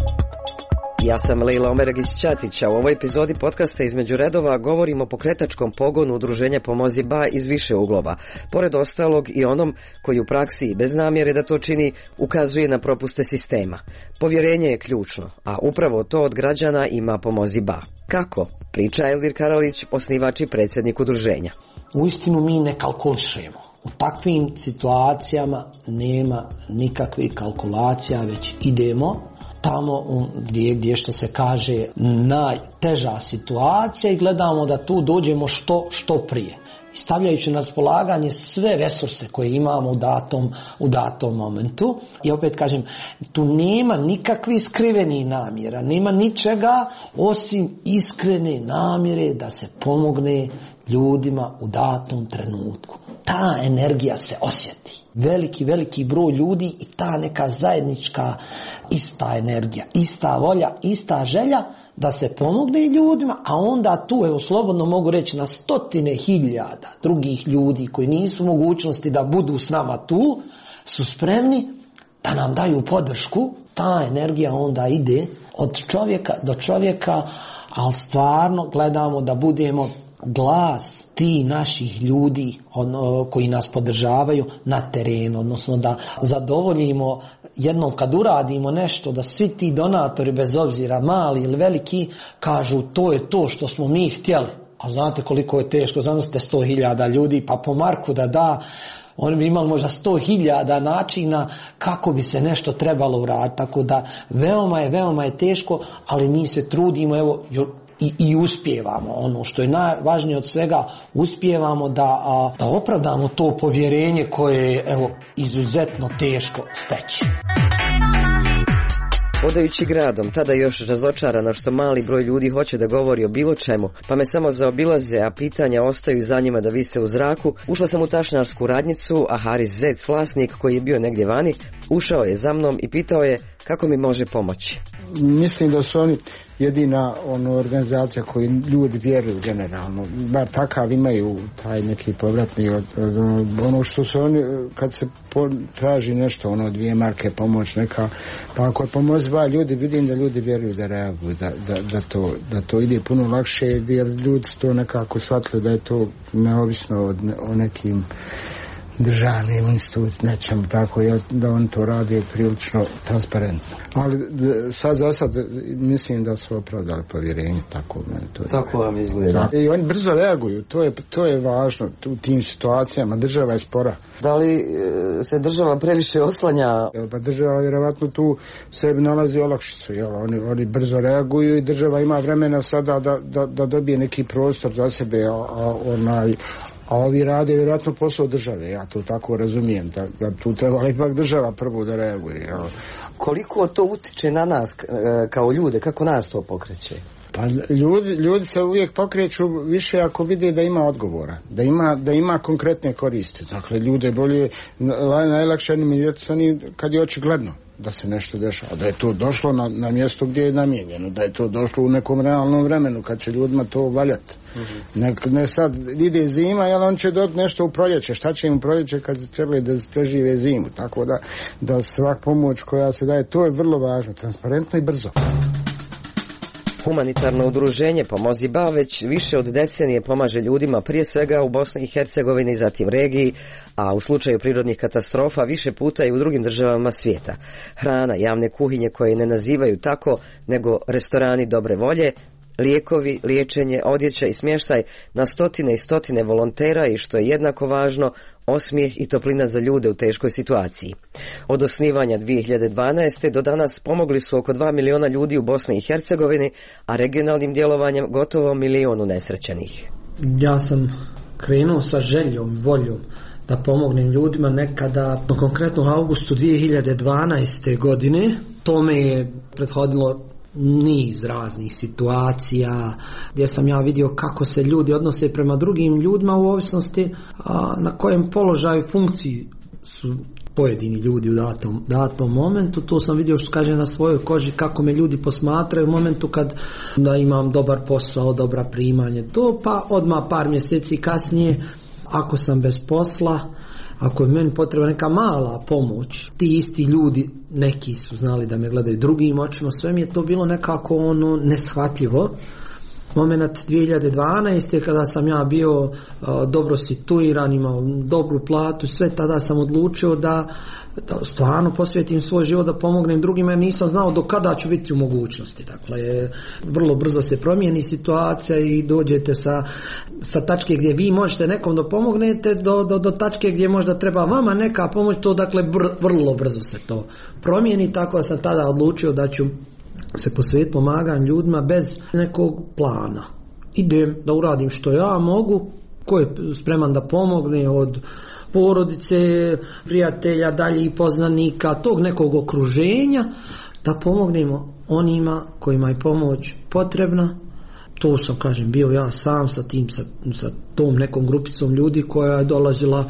Ja sam Lejla Omeragić-Ćatić, a u ovoj epizodi podcasta Između redova govorimo o pokretačkom pogonu udruženja Pomozi Ba iz više uglova. Pored ostalog i onom koji u praksi i bez namjere da to čini ukazuje na propuste sistema. Povjerenje je ključno, a upravo to od građana ima Pomozi Ba. Kako? Priča Elvir Karalić, osnivač i predsjednik udruženja. Uistinu mi ne kalkulišemo. U takvim situacijama nema nikakvih kalkulacija, već idemo tamo gdje što se kaže najteža situacija i gledamo da tu dođemo što prije. Stavljajući na raspolaganje sve resurse koje imamo u datom momentu. I opet kažem, tu nema nikakvih skrivenih namjera, nema ničega osim iskrene namjere da se pomogne ljudima u datom trenutku. Ta energija se osjeti. Veliki broj ljudi i ta neka zajednička ista energija, ista volja, ista želja da se pomogne ljudima, a onda tu, evo slobodno mogu reći, na 100.000 drugih ljudi koji nisu u mogućnosti da budu s nama tu, su spremni da nam daju podršku. Ta energija onda ide od čovjeka do čovjeka, ali stvarno gledamo da budemo glas ti naših ljudi koji nas podržavaju na terenu, odnosno da zadovoljimo jednom kad uradimo nešto, da svi ti donatori, bez obzira mali ili veliki, kažu to je to što smo mi htjeli. A znate koliko je teško, zamislite 100.000 ljudi, pa po Marku da, oni bi imali možda 100.000 načina kako bi se nešto trebalo uraditi. Tako da veoma je teško, ali mi se trudimo, evo, i uspijevamo. Ono što je najvažnije od svega, uspijevamo da opravdamo to povjerenje koje je, evo, izuzetno teško steći. Hodajući gradom, tada još razočarana što mali broj ljudi hoće da govori o bilo čemu, pa me samo zaobilaze, a pitanja ostaju za njima da vise u zraku, ušla sam u tašnarsku radnjicu, a Haris Zec, vlasnik koji je bio negdje vani, ušao je za mnom i pitao je kako mi može pomoći. Mislim da su oni jedina organizacija koju ljudi vjeruju generalno, bar takav imaju taj neki povratni ono što su oni, kad se traži nešto, 2 marke pomoć neka, pa ako je Pomozi Ba, ljudi, vidim da ljudi vjeruju da reaguju, da to ide puno lakše, jer ljudi su to nekako shvatili da je to neovisno o nekim državnim institucijama, nečemu tako, da on to radi prilično transparentno. Ali sad za sad mislim da su opravdali povjerenje, tako meni to je. Tako vam izgleda. I oni brzo reaguju, to je važno u tim situacijama, država je spora. Da li se država previše oslanja? Pa država vjerovatno tu sebi nalazi olakšicu, oni brzo reaguju i država ima vremena sada da dobije neki prostor za sebe, a ovi rade vjerojatno posao države, ja to tako razumijem, da tu treba ipak država prvo da reaguje. Koliko to utiče na nas kao ljude, kako nas to pokreće? Pa ljudi se uvijek pokreću više ako vide da ima odgovora, da ima konkretne koristi. Dakle, ljude bolje, najlakše animirati kad je očigledno da se nešto dešava, da je to došlo na mjesto gdje je namijenjeno, da je to došlo u nekom realnom vremenu kad će ljudima to valjati. Ne sad ide zima, jel on će dobiti nešto u proljeće, šta će im u proljeće kad trebaju da prežive zimu, tako da svak pomoć koja se daje, to je vrlo važno, transparentno i brzo. Humanitarno udruženje Pomozi Ba već više od decenije pomaže ljudima prije svega u Bosni i Hercegovini, zatim regiji, a u slučaju prirodnih katastrofa više puta i u drugim državama svijeta. Hrana, javne kuhinje koje ne nazivaju tako, nego restorani dobre volje, lijekovi, liječenje, odjeća i smještaj na stotine i stotine volontera i što je jednako važno, osmijeh i toplina za ljude u teškoj situaciji. Od osnivanja 2012. do danas pomogli su oko 2 miliona ljudi u Bosni i Hercegovini, a regionalnim djelovanjem gotovo 1 milion unesrećenih. Ja sam krenuo sa željom, voljom da pomognem ljudima nekada, konkretno u augustu 2012. godine. Tome je prethodilo niz raznih situacija gdje sam ja vidio kako se ljudi odnose prema drugim ljudima u ovisnosti na kojem položaju funkciji su pojedini ljudi u datom momentu. To sam vidio, što kaže, na svojoj koži kako me ljudi posmatraju u momentu kad da imam dobar posao, dobra primanje, to pa odmah par mjeseci kasnije ako sam bez posla, ako je meni potrebna neka mala pomoć, ti isti ljudi, neki su znali da me gledaju drugim očima, sve mi je to bilo nekako neshvatljivo. Moment 2012. kada sam ja bio dobro situiran, imao dobru platu, sve tada sam odlučio da stvarno posvetim svoj život da pomognem drugima, jer nisam znao do kada ću biti u mogućnosti. Dakle, vrlo brzo se promijeni situacija i dođete sa tačke gdje vi možete nekom da pomognete do tačke gdje možda treba vama neka pomoć, to dakle vrlo brzo se to promijeni, tako da sam tada odlučio da ću se posvetiti pomaganju ljudima bez nekog plana. Idem da uradim što ja mogu, ko je spreman da pomogne, od porodice, prijatelja, dalje i poznanika, tog nekog okruženja, da pomognemo onima kojima je pomoć potrebna. To sam, kažem, bio ja sam sa tom nekom grupicom ljudi koja je dolazila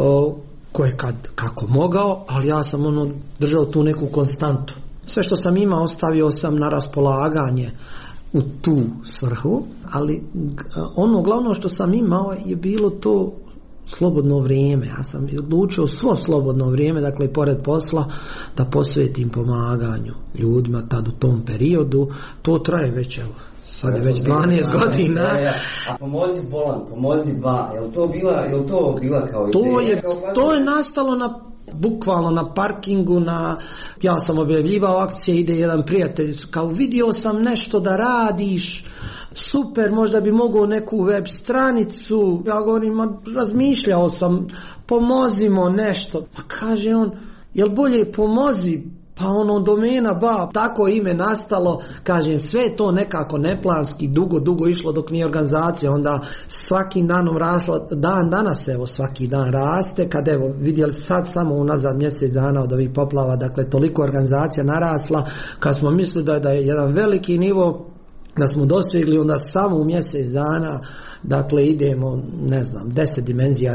koje kako mogao, ali ja sam držao tu neku konstantu. Sve što sam imao ostavio sam na raspolaganje u tu svrhu, ali ono glavno što sam imao je bilo to slobodno vrijeme. Ja sam odlučio svo slobodno vrijeme, dakle i pored posla, da posvetim pomaganju ljudima tad u tom periodu. To traje već, evo, sad je već 12 godina. A Pomozi Bolan, Pomozi Ba, je li to bila kao ideja? To je nastalo bukvalno na parkingu, ja sam objavljivao akcije, ide jedan prijatelj, kao vidio sam nešto da radiš, super, možda bi mogao neku web stranicu. Ja govorim, razmišljao sam, pomozimo nešto. Pa kaže on, jel bolje pomozi? Pa domena Ba, tako ime nastalo, kažem, sve to nekako neplanski, dugo išlo dok nije organizacija, onda svakim danom rasla, danas evo svaki dan raste, kad evo vidjeli sad samo unazad mjesec dana od ovih poplava, dakle toliko organizacija narasla, kad smo mislili da je jedan veliki nivo, da smo dosegli, onda samo u mjesec dana, dakle idemo, 10 dimenzija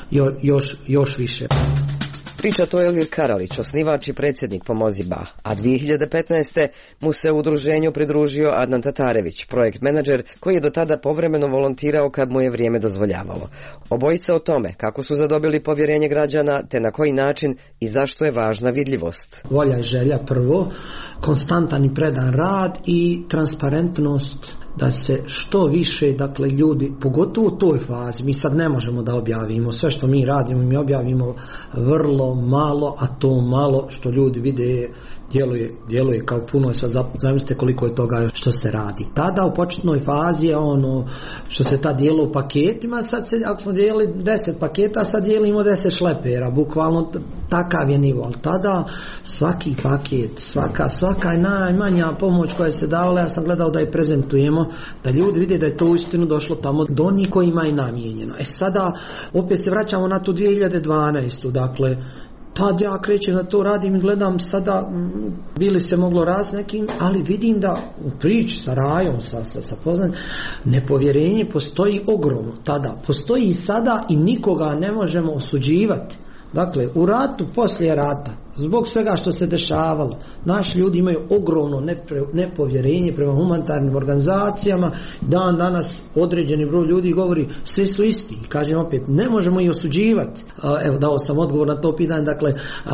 još više. Priča to Elvir Karalić, osnivač i predsjednik Pomozi Ba, a 2015. mu se u udruženju pridružio Adnan Tatarević, projekt menadžer koji je do tada povremeno volontirao kad mu je vrijeme dozvoljavalo. Obojica o tome kako su zadobili povjerenje građana, te na koji način i zašto je važna vidljivost. Volja i želja prvo, konstantan i predan rad i transparentnost da se što više, dakle, ljudi, pogotovo u toj fazi, mi sad ne možemo da objavimo sve što mi radimo, mi objavimo vrlo malo, a to malo što ljudi vide djeluje kao puno. Sad zamislite koliko je toga što se radi. Tada u početnoj fazi je ono što se ta dijelo u paketima, sad se, ako smo dijelili 10 paketa, sad dijelimo 10 šlepera, bukvalno takav je nivo. Ali tada svaki paket, svaka najmanja pomoć koja se davala, ja sam gledao da je prezentujemo, da ljudi vide da je to uistinu došlo tamo do onih kojima je namijenjeno. Sada opet se vraćamo na tu 2012. Dakle, tad ja krećem da to radim i gledam sada, bili se moglo raz nekim, ali vidim da u priči sa Rajom, sa poznanjem, nepovjerenje postoji ogromno tada. Postoji i sada i nikoga ne možemo osuđivati. Dakle, u ratu, poslije rata, zbog svega što se dešavalo, naši ljudi imaju ogromno nepovjerenje prema humanitarnim organizacijama. Danas određeni broj ljudi govori svi su isti. I kažem opet, ne možemo ih osuđivati. Evo, dao sam odgovor na to pitanje. Dakle,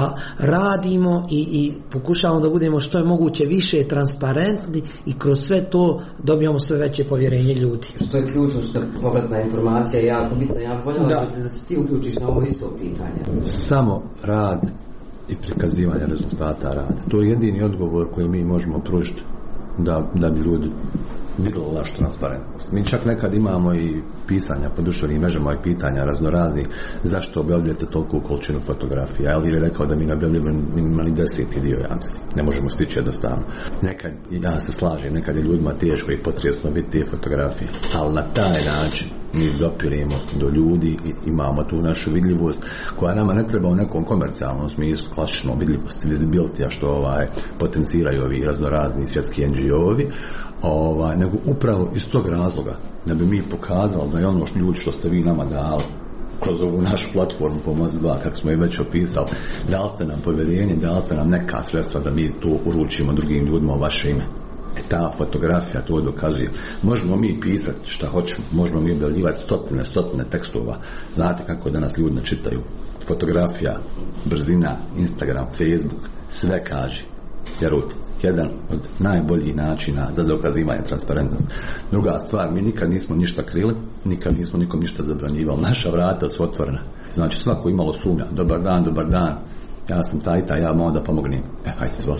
radimo i pokušavamo da budemo što je moguće više transparentni i kroz sve to dobijamo sve veće povjerenje ljudi. Što je ključno, što je povratna informacija jako bitna. Ja bih voljela da se ti uključiš na ovo isto pitanje. Samo rad i prikazivanje rezultata rada. To je jedini odgovor koji mi možemo pružiti da bi ljudi vidjeli našu transparentnost. Mi čak nekad imamo i pisanja po društvenim mrežama i pitanja raznoraznih zašto objavljujete toliku količinu fotografija. Elvir je rekao da mi ne objavljujemo ni 10. dio, ja mislim. Ne možemo stići jednostavno. Nekad, ja se slažem, nekad je ljudima teško i potresno vidjeti te fotografije. Ali na taj način mi dopiremo do ljudi i imamo tu našu vidljivost koja nama ne treba u nekom komercijalnom smislu, klasično vidljivost, visibility, što potenciraju ovi raznorazni svjetski NGO-ovi, nego upravo iz tog razloga da bi mi pokazali da je ono ljudi što ste vi nama dali kroz ovu našu platformu Pomoz 2, kako smo je već opisali, dali ste nam povjerenje, dali ste nam neka sredstva da mi to uručimo drugim ljudima u vaše ime. Ta fotografija to dokazuje. Možemo mi pisati šta hoćemo, možemo mi objavljivati stotine tekstova. Znate kako danas ljudi ne čitaju. Fotografija, brzina, Instagram, Facebook, sve kaže. Vjerujte, jedan od najboljih načina za dokazivanje transparentnosti. Druga stvar, mi nikad nismo ništa krili, nikad nismo nikom ništa zabranjivali. Naša vrata su otvorena. Znači svako imalo sumnja, dobar dan, ja sam taj, ja mogu da pomognem. Hajde, izvoli.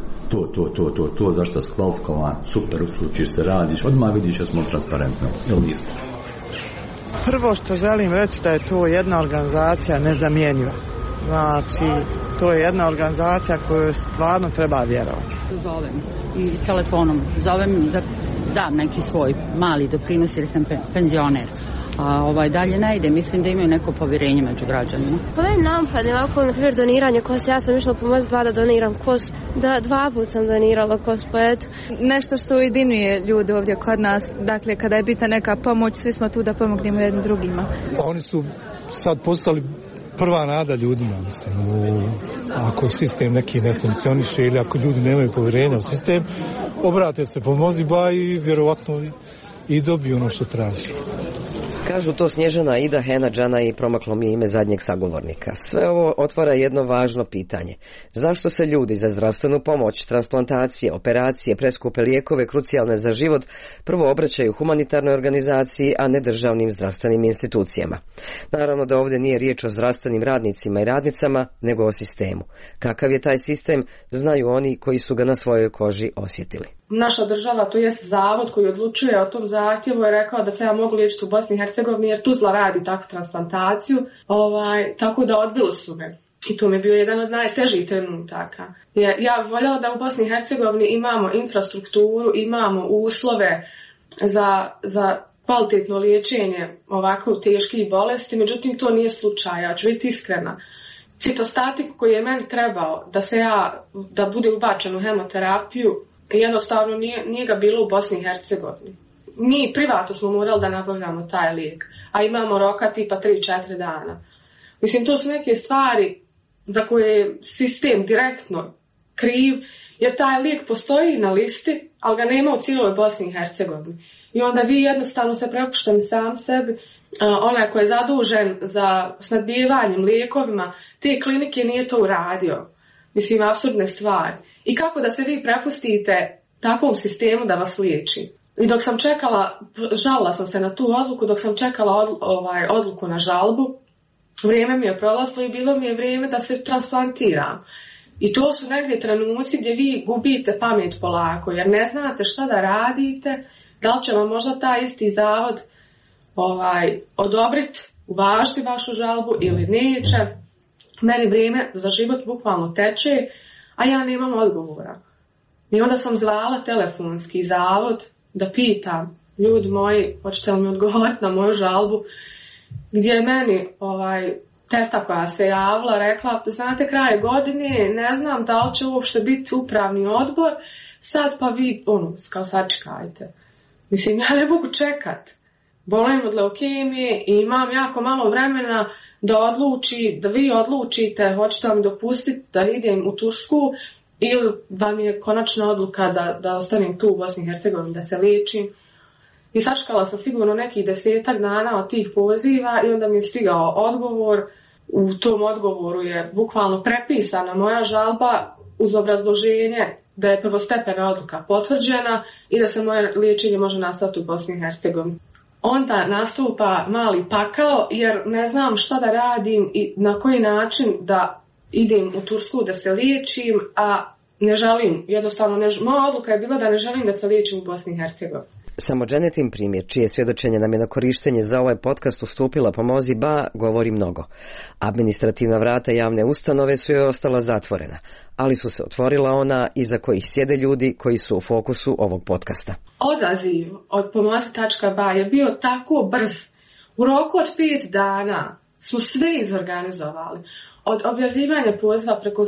To, zašto si kvalifikovan, super, uključiš se, radiš, odmah vidiš da smo transparentni, ili nismo. Prvo što želim reći da je to jedna organizacija nezamjenjiva. Znači, to je jedna organizacija koju stvarno treba vjerovati. Zovem i telefonom, zovem da dam neki svoj mali doprinos jer sam penzioner. A dalje ne ide, mislim da imaju neko povjerenje među građanima. Ovim napadima, ovako, na primjer, doniranje kosti, ja sam išla Pomoz 2 da doniram kost, da 2 puta sam donirala kost, pa eto. Nešto što ujedinjuje ljude ovdje kod nas, dakle, kada je bitna neka pomoć, svi smo tu da pomognemo jednim drugima. Oni su sad postali prva nada ljudima, mislim, ako sistem neki ne funkcioniše ili ako ljudi nemaju povjerenja u sistem, obrate se Pomozi 2 i vjerovatno i dobiju ono što traži. Kažu to Snježana, Ida, Hena, Džana i promaklo mi je ime zadnjeg sagovornika. Sve ovo otvara jedno važno pitanje. Zašto se ljudi za zdravstvenu pomoć, transplantacije, operacije, preskupe lijekove krucijalne za život prvo obraćaju humanitarnoj organizaciji, a ne državnim zdravstvenim institucijama? Naravno da ovdje nije riječ o zdravstvenim radnicima i radnicama, nego o sistemu. Kakav je taj sistem, znaju oni koji su ga na svojoj koži osjetili. Naša država, to jest zavod koji odlučuje o tom zahtjevu, je rekao da se ja mogu liječiti u Bosni i Hercegovini jer Tuzla radi takvu transplantaciju, tako da odbili su me. I to mi je bio jedan od najtežih trenutaka. Ja bih voljela da u Bosni i Hercegovini imamo infrastrukturu, imamo uslove za kvalitetno liječenje ovako teških bolesti, međutim to nije slučaj, ja ću biti iskrena. Citostatik koji je meni trebao da bude ubačen u hemoterapiju, jednostavno nije ga bilo u Bosni i Hercegovini. Mi privatno smo morali da nabavljamo taj lijek, a imamo roka tipa 3-4 dana. Mislim, to su neke stvari za koje je sistem direktno kriv, jer taj lijek postoji na listi, ali ga nema u cijeloj Bosni i Hercegovini. I onda vi jednostavno se prepušteni sam sebi, onaj koji je zadužen za snadbijevanjem lijekovima, te klinike nije to uradio. Mislim, apsurdne stvari. I kako da se vi prepustite takvom sistemu da vas liječi? I dok sam čekala, žalila sam se na tu odluku, dok sam čekala odluku na žalbu, vrijeme mi je prolazilo i bilo mi je vrijeme da se transplantiram. I to su negdje trenuci gdje vi gubite pamet polako, jer ne znate šta da radite, da li će vam možda taj isti zavod odobriti, uvažiti vašu žalbu ili neće. Meni vrijeme za život bukvalno teče, a ja nemam odgovora. I onda sam zvala telefonski zavod da pitam, ljudi moji, hoćete li mi odgovoriti na moju žalbu, gdje je meni teta koja se javila rekla, znate, kraj godine, ne znam da li će uopšte biti upravni odbor, sad pa vi, kao sačekajte. Mislim, ja ne mogu čekat. Bolim od leukemije i imam jako malo vremena da vi odlučite, hoćete li mi dopustiti da idem u Tursku ili vam je konačna odluka da ostanem tu u Bosni i Hercegovini, da se liječim. I sačekala sam sigurno nekih 10 dana od tih poziva i onda mi je stigao odgovor. U tom odgovoru je bukvalno prepisana moja žalba uz obrazloženje da je prvostepena odluka potvrđena i da se moje liječenje može nastaviti u Bosni i Hercegovini. Onda nastupa mali pakao jer ne znam šta da radim i na koji način da idem u Tursku da se liječim, a ne želim, jednostavno moja odluka je bila da ne želim da se liječim u Bosni i Hercegovini. Samo Dženetin primjer, čije svjedočenje nam je na korištenje za ovaj podcast ustupila Pomozi Ba, govori mnogo. Administrativna vrata javne ustanove su joj ostala zatvorena, ali su se otvorila ona iza kojih sjede ljudi koji su u fokusu ovog podcasta. Odaziv od Pomozi.ba je bio tako brz. U roku od 5 dana su sve izorganizovali. Od objavljivanja poziva preko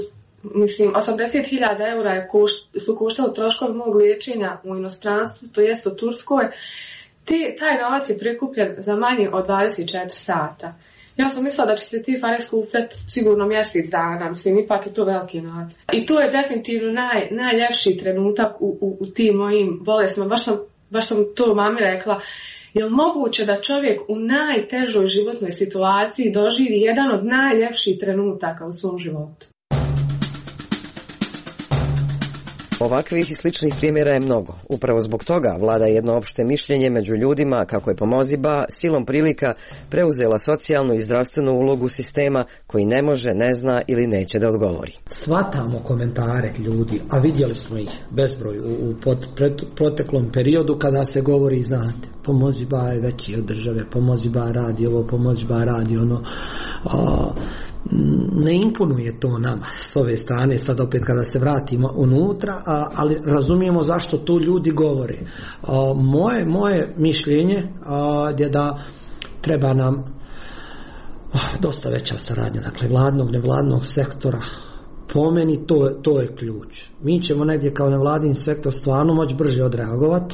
80.000 eura su koštali troškovi mog liječenja u inostranstvu, to jest u Turskoj. Taj novac je prikupljen za manje od 24 sata. Ja sam mislila da će se ti pare skupljati sigurno mjesec dana, ipak je to veliki novac. I to je definitivno najljepši trenutak u tim mojim bolestima. Baš sam to mami rekla. Je li moguće da čovjek u najtežoj životnoj situaciji doživi jedan od najljepših trenutaka u svom životu? Ovakvih i sličnih primjera je mnogo. Upravo zbog toga vlada jedno opšte mišljenje među ljudima kako je Pomozi Ba silom prilika preuzela socijalnu i zdravstvenu ulogu sistema koji ne može, ne zna ili neće da odgovori. Svatamo komentare ljudi, a vidjeli smo ih bezbroj u proteklom periodu kada se govori, znate, Pomozi Ba je veći od države, Pomozi Ba radi ovo, Pomozi Ba radi ono. Ne imponuje to nama s ove strane, sad opet kada se vratimo unutra, ali razumijemo zašto tu ljudi govore. Moje mišljenje je da treba nam dosta veća saradnja, dakle vladnog, nevladnog sektora. Po meni to je ključ. Mi ćemo negdje kao nevladin sektor stvarno moći brže odreagovati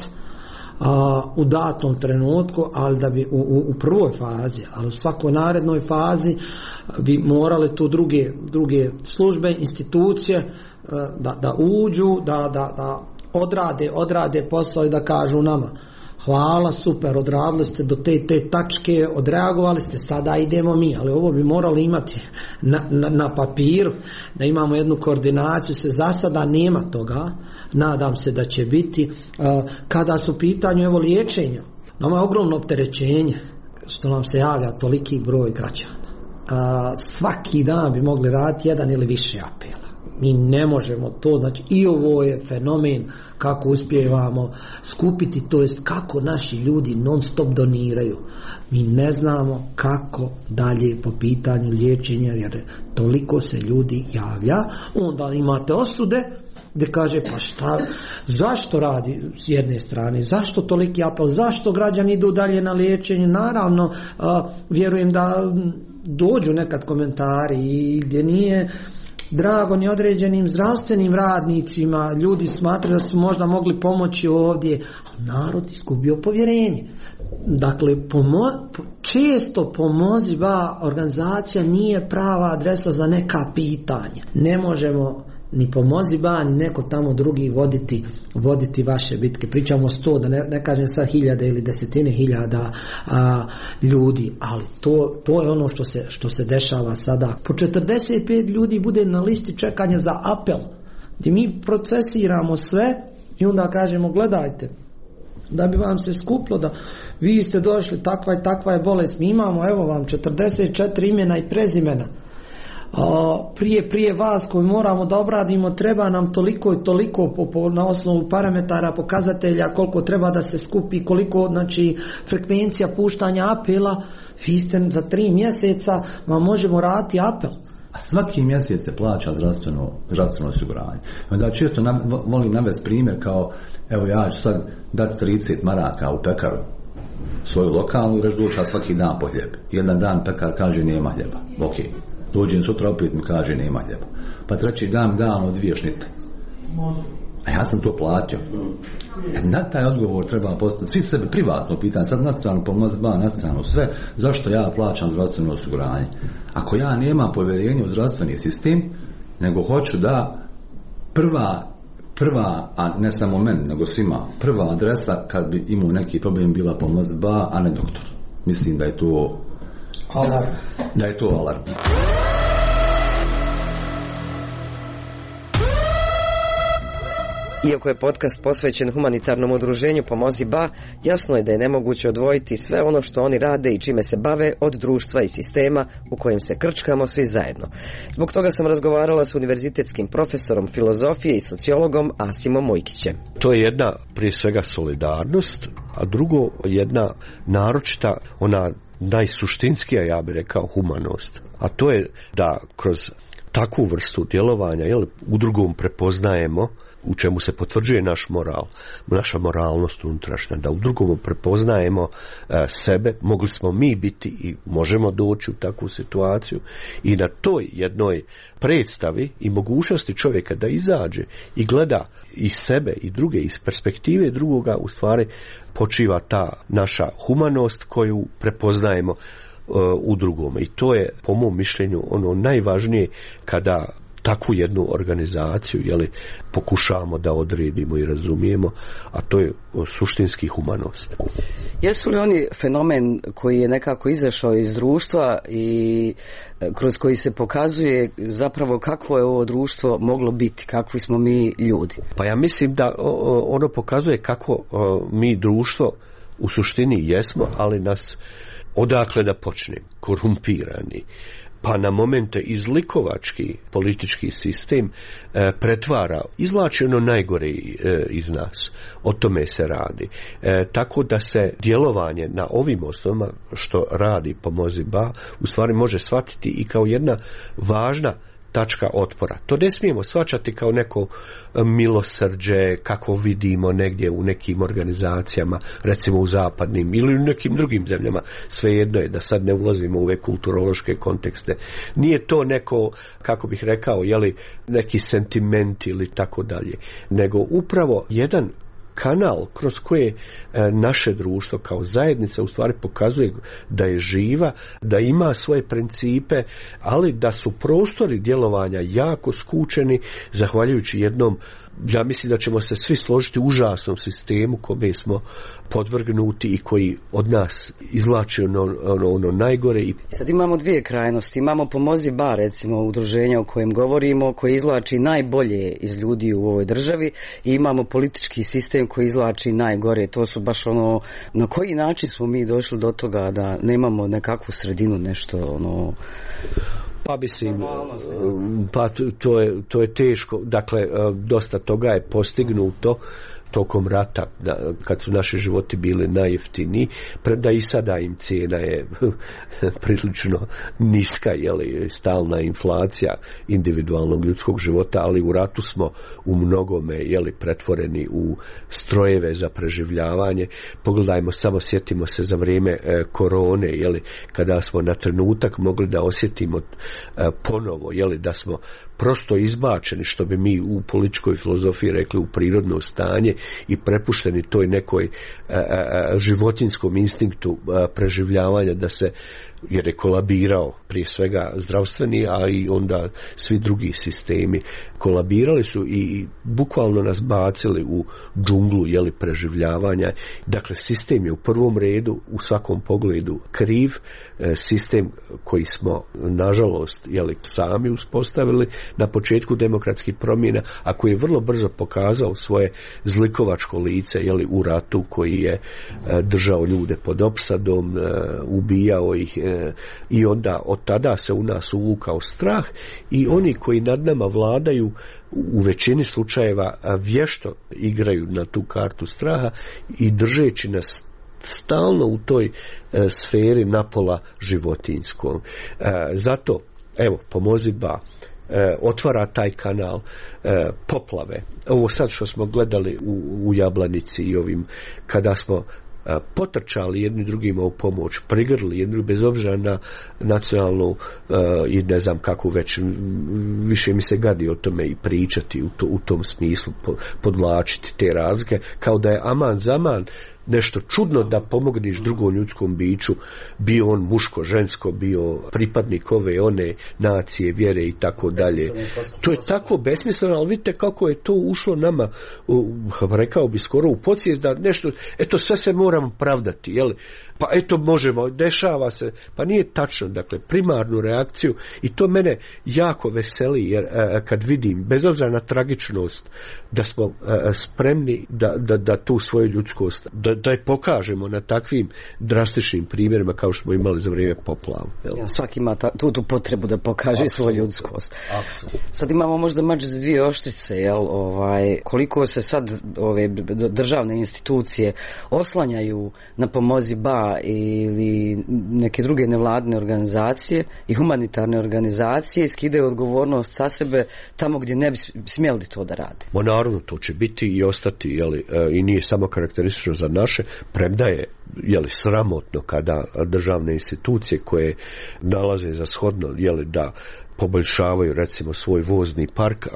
u datom trenutku, ali da bi u prvoj fazi, ali u svakoj narednoj fazi bi morale tu druge službe, institucije da uđu, da odrade posao i da kažu nama hvala, super, odradili ste do te tačke, odreagovali ste, sada idemo mi, ali ovo bi morali imati na papiru, da imamo jednu koordinaciju, za sada nema toga, nadam se da će biti. Kada su u pitanju liječenja, nama je ogromno opterećenje što nam se javlja toliki broj građana. Svaki dan bi mogli raditi jedan ili više apela. Mi ne možemo to, znači i ovo je fenomen kako uspijevamo skupiti, to jest kako naši ljudi non stop doniraju. Mi ne znamo kako dalje po pitanju liječenja, jer toliko se ljudi javlja. Onda imate osude gdje kaže pa šta, zašto radi s jedne strane, zašto toliki apel, zašto građani idu dalje na liječenje. Naravno, vjerujem da dođu nekad komentari i gdje nije drago ni određenim zdravstvenim radnicima, ljudi smatraju da su možda mogli pomoći ovdje, narod izgubio povjerenje. Dakle, često Pomozi Ba organizacija nije prava adresa za neka pitanja. Ne možemo ni Pomozi Ba, ni neko tamo drugi voditi vaše bitke. Pričamo 100, da ne kažem sad 1000 ili 10.000 ljudi, ali to je ono što se dešava sada. Po 45 ljudi bude na listi čekanja za apel, gdje mi procesiramo sve i onda kažemo gledajte, da bi vam se skuplo da vi ste došli, takva je bolest, mi imamo, evo vam 44 imena i prezimena. Prije vas koji moramo da obradimo treba nam toliko i toliko na osnovu parametara, pokazatelja, koliko treba da se skupi, koliko znači frekvencija puštanja apela. Vi ste za 3 mjeseca vam možemo raditi apel. A svaki mjesec se plaća zdravstveno osiguranje. Onda često volim navesti primjer kao, evo ja ću sad dati 30 maraka u pekaru svoju lokalnu i reći doći svaki dan po hljeb. Jedan dan pekar kaže nema hljeba. Ok. Dođem sutra opet mi kaže nema hljeba. Pa treći dan 2 šnite. A ja sam to platio. Na taj odgovor treba postaviti svi sebe privatno pitanje. Sad na stranu pomoć ba, na stranu sve. Zašto ja plaćam zdravstveno osiguranje? Ako ja nemam povjerenje u zdravstveni sistem, nego hoću da prva, a ne samo meni, nego svima, prva adresa kad bi imao neki problem bila pomoć ba, a ne doktor. Mislim da je to alarm. Da je to alarm. Iako je podcast posvećen humanitarnom udruženju Pomozi Ba, jasno je da je nemoguće odvojiti sve ono što oni rade i čime se bave od društva i sistema u kojem se krčkamo svi zajedno. Zbog toga sam razgovarala s univerzitetskim profesorom filozofije i sociologom Asimom Mojkićem. To je jedna prije svega solidarnost, a drugo jedna naročita, ona najsuštinskija, ja bih rekao, humanost. A to je da kroz takvu vrstu djelovanja u drugom prepoznajemo, u čemu se potvrđuje naš moral, naša moralnost unutrašnja, da u drugom prepoznajemo sebe, mogli smo mi biti i možemo doći u takvu situaciju i na toj jednoj predstavi i mogućnosti čovjeka da izađe i gleda i sebe i druge iz perspektive drugoga, u stvari počiva ta naša humanost koju prepoznajemo u drugome. I to je po mom mišljenju ono najvažnije kada takvu jednu organizaciju pokušavamo da odredimo i razumijemo, a to je suštinski humanost. Jesu li oni fenomen koji je nekako izašao iz društva i kroz koji se pokazuje zapravo kakvo je ovo društvo moglo biti, kakvi smo mi ljudi? Pa ja mislim da ono pokazuje kako mi društvo u suštini jesmo, ali nas odakle da počne, korumpirani, pa na momente izlikovački politički sistem pretvara, izvlači ono najgore iz nas. O tome se radi. Tako da se djelovanje na ovim osnovama što radi Pomozi Ba u stvari može shvatiti i kao jedna važna tačka otpora. To ne smijemo shvaćati kao neko milosrđe kako vidimo negdje u nekim organizacijama, recimo u zapadnim ili u nekim drugim zemljama. Svejedno je, da sad ne ulazimo u ove kulturološke kontekste. Nije to neko, kako bih rekao, neki sentiment ili tako dalje, nego upravo jedan kanal kroz koje naše društvo kao zajednica u stvari pokazuje da je živa, da ima svoje principe, ali da su prostori djelovanja jako skučeni zahvaljujući jednom, ja mislim da ćemo se svi složiti, užasnom sistemu kome smo podvrgnuti i koji od nas izvlači ono najgore. Sad imamo dvije krajnosti. Imamo Pomozi Ba, recimo udruženja o kojem govorimo, koje izvlači najbolje iz ljudi u ovoj državi, i imamo politički sistem koji izvlači najgore. To su baš na koji način smo mi došli do toga da nemamo nekakvu sredinu, nešto Pa mislim, to je teško. Dakle, dosta toga je postignuto tokom rata, kad su naši životi bili najjeftiniji, premda i sada im cijena je prilično niska, stalna inflacija individualnog ljudskog života, ali u ratu smo u mnogome pretvoreni u strojeve za preživljavanje. Pogledajmo, samo sjetimo se za vrijeme korone, kada smo na trenutak mogli da osjetimo ponovo, da smo prosto izbačeni, što bi mi u političkoj filozofiji rekli, u prirodno stanje i prepušteni toj nekoj životinjskom instinktu preživljavanja, da se jer je kolabirao prije svega zdravstveni, a i onda svi drugi sistemi kolabirali su i bukvalno nas bacili u džunglu preživljavanja. Dakle, sistem je u prvom redu u svakom pogledu kriv, sistem koji smo nažalost sami uspostavili na početku demokratskih promjena, a koji je vrlo brzo pokazao svoje zlikovačko lice u ratu koji je držao ljude pod opsadom, ubijao ih i onda od tada se u nas uvukao strah i oni koji nad nama vladaju u većini slučajeva vješto igraju na tu kartu straha i držeći nas stalno u toj sferi napola životinjskom. Zato, evo, Pomozi Ba otvara taj kanal, poplave. Ovo sad što smo gledali u Jablanici i ovim, kada smo potrčali jedni drugima u pomoć, prigrli jedni bez obzira na nacionalnu i ne znam kako već, više mi se gadi o tome i pričati u tom smislu, podvlačiti te razlike, kao da je aman zaman nešto čudno da pomogneš drugom ljudskom biću, bio on muško, žensko, bio pripadnik ove, one nacije, vjere i tako dalje. To je tako besmisleno, ali vidite kako je to ušlo nama, rekao bi skoro u podsvijest da nešto, eto sve se moramo pravdati, jel? Pa eto možemo, dešava se, pa nije tačno, dakle primarnu reakciju i to mene jako veseli jer kad vidim, bez obzira na tragičnost, da smo spremni da tu svoju ljudskost, da je pokažemo na takvim drastičnim primjerima kao što smo imali za vrijeme poplavu. Svaki ima tu potrebu da pokaže svoju ljudskost. Sad imamo možda mač za dvije oštrice, koliko se sad ove državne institucije oslanjaju na Pomozi Ba ili neke druge nevladine organizacije i humanitarne organizacije i skidaju odgovornost sa sebe tamo gdje ne bi smjeli to da rade. Naravno, to će biti i ostati, i nije samo karakteristično za naše, premda je sramotno kada državne institucije koje nalaze za shodno da poboljšavaju recimo svoj vozni park,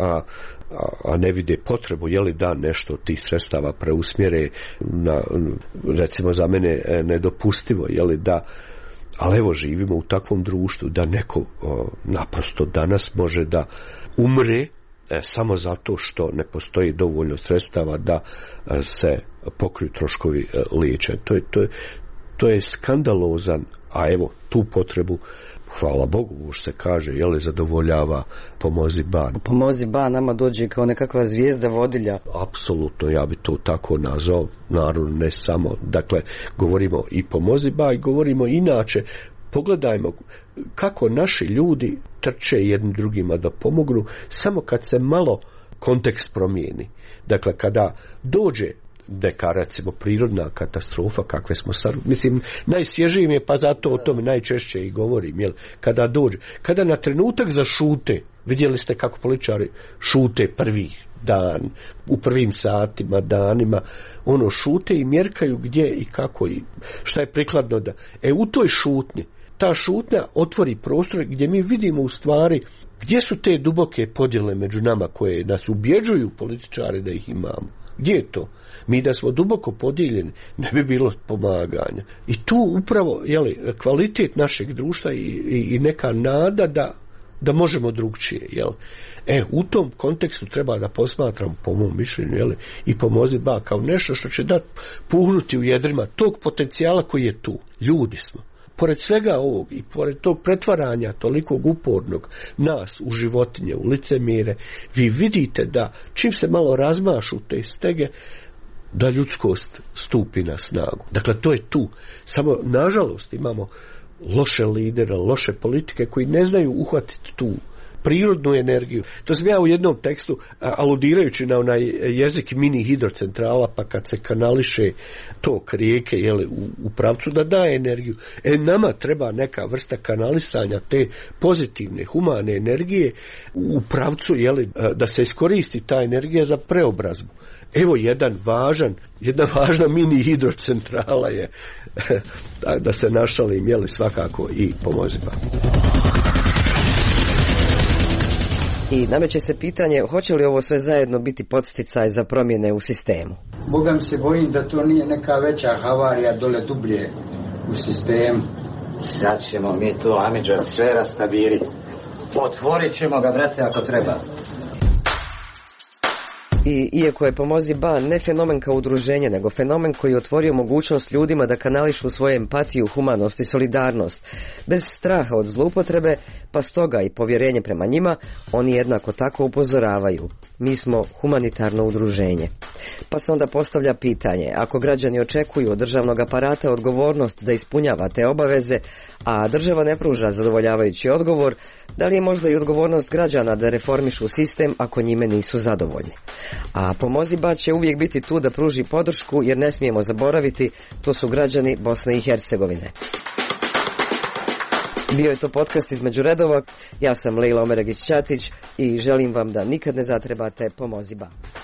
a ne vide potrebu da nešto od tih sredstava preusmjere na, recimo za mene nedopustivo, da, ali evo živimo u takvom društvu da neko naprosto danas može da umre samo zato što ne postoji dovoljno sredstava da se pokriju troškovi liječenja. To je skandalozan, a evo tu potrebu, hvala Bogu, už se kaže, zadovoljava Pomozi Ba. Pomozi Ba nama dođe kao nekakva zvijezda vodilja. Apsolutno, ja bi to tako nazvao, naravno ne samo. Dakle, govorimo i Pomozi Ba i govorimo inače. Pogledajmo kako naši ljudi trče jednim drugima da pomognu samo kad se malo kontekst promijeni. Dakle, kada dođe neka, recimo, prirodna katastrofa, kakve smo sad, mislim, najsvježiji mi je, pa zato o tome najčešće i govorim, kada dođe, kada na trenutak zašute, vidjeli ste kako političari šute prvih dan, u prvim satima, danima, šute i mjerkaju gdje i kako i šta je prikladno da. U toj šutnji, ta šutnja otvori prostor gdje mi vidimo u stvari gdje su te duboke podjele među nama koje nas ubjeđuju političari da ih imamo. Gdje je to? Mi da smo duboko podijeljeni ne bi bilo pomaganja. I tu upravo kvalitet našeg društva i neka nada da možemo drugčije. U tom kontekstu treba da posmatram, po mom mišljenju, i Pomozi Ba kao nešto što će dati puhnuti u jedrima tog potencijala koji je tu. Ljudi smo. Pored svega ovog i pored tog pretvaranja tolikog upornog nas u životinje, u licemire, vi vidite da čim se malo razmašu te stege, da ljudskost stupi na snagu. Dakle, to je tu. Samo, nažalost, imamo loše lidere, loše politike koji ne znaju uhvatiti tu prirodnu energiju. To sam ja u jednom tekstu, aludirajući na onaj jezik mini hidrocentrala, pa kad se kanališe tok rijeke u pravcu da daje energiju. Nama treba neka vrsta kanalisanja te pozitivne, humane energije u pravcu da se iskoristi ta energija za preobrazbu. Evo jedna važna mini hidrocentrala je da se našalim, svakako i Pomozi Ba. I nameće se pitanje, hoće li ovo sve zajedno biti podsticaj za promjene u sistemu? Bogam se bojim da to nije neka veća havarija dole dublje u sistemu. Sad ćemo mi to, Amidža, sve rastabiriti. Otvorit ćemo ga, brate, ako treba. I iako je Pomozi Ba ne fenomen kao udruženje, nego fenomen koji je otvorio mogućnost ljudima da kanališu svoju empatiju, humanost i solidarnost, bez straha od zloupotrebe, pa stoga i povjerenje prema njima, oni jednako tako upozoravaju. Mi smo humanitarno udruženje. Pa se onda postavlja pitanje, ako građani očekuju od državnog aparata odgovornost da ispunjava te obaveze, a država ne pruža zadovoljavajući odgovor, da li je možda i odgovornost građana da reformišu sistem ako njime nisu zadovoljni? A Pomozi Ba će uvijek biti tu da pruži podršku, jer ne smijemo zaboraviti, to su građani Bosne i Hercegovine. Bio je to podcast Između redova, ja sam Lejla Omeregić-Ćatić i želim vam da nikad ne zatrebate Pomozi Ba.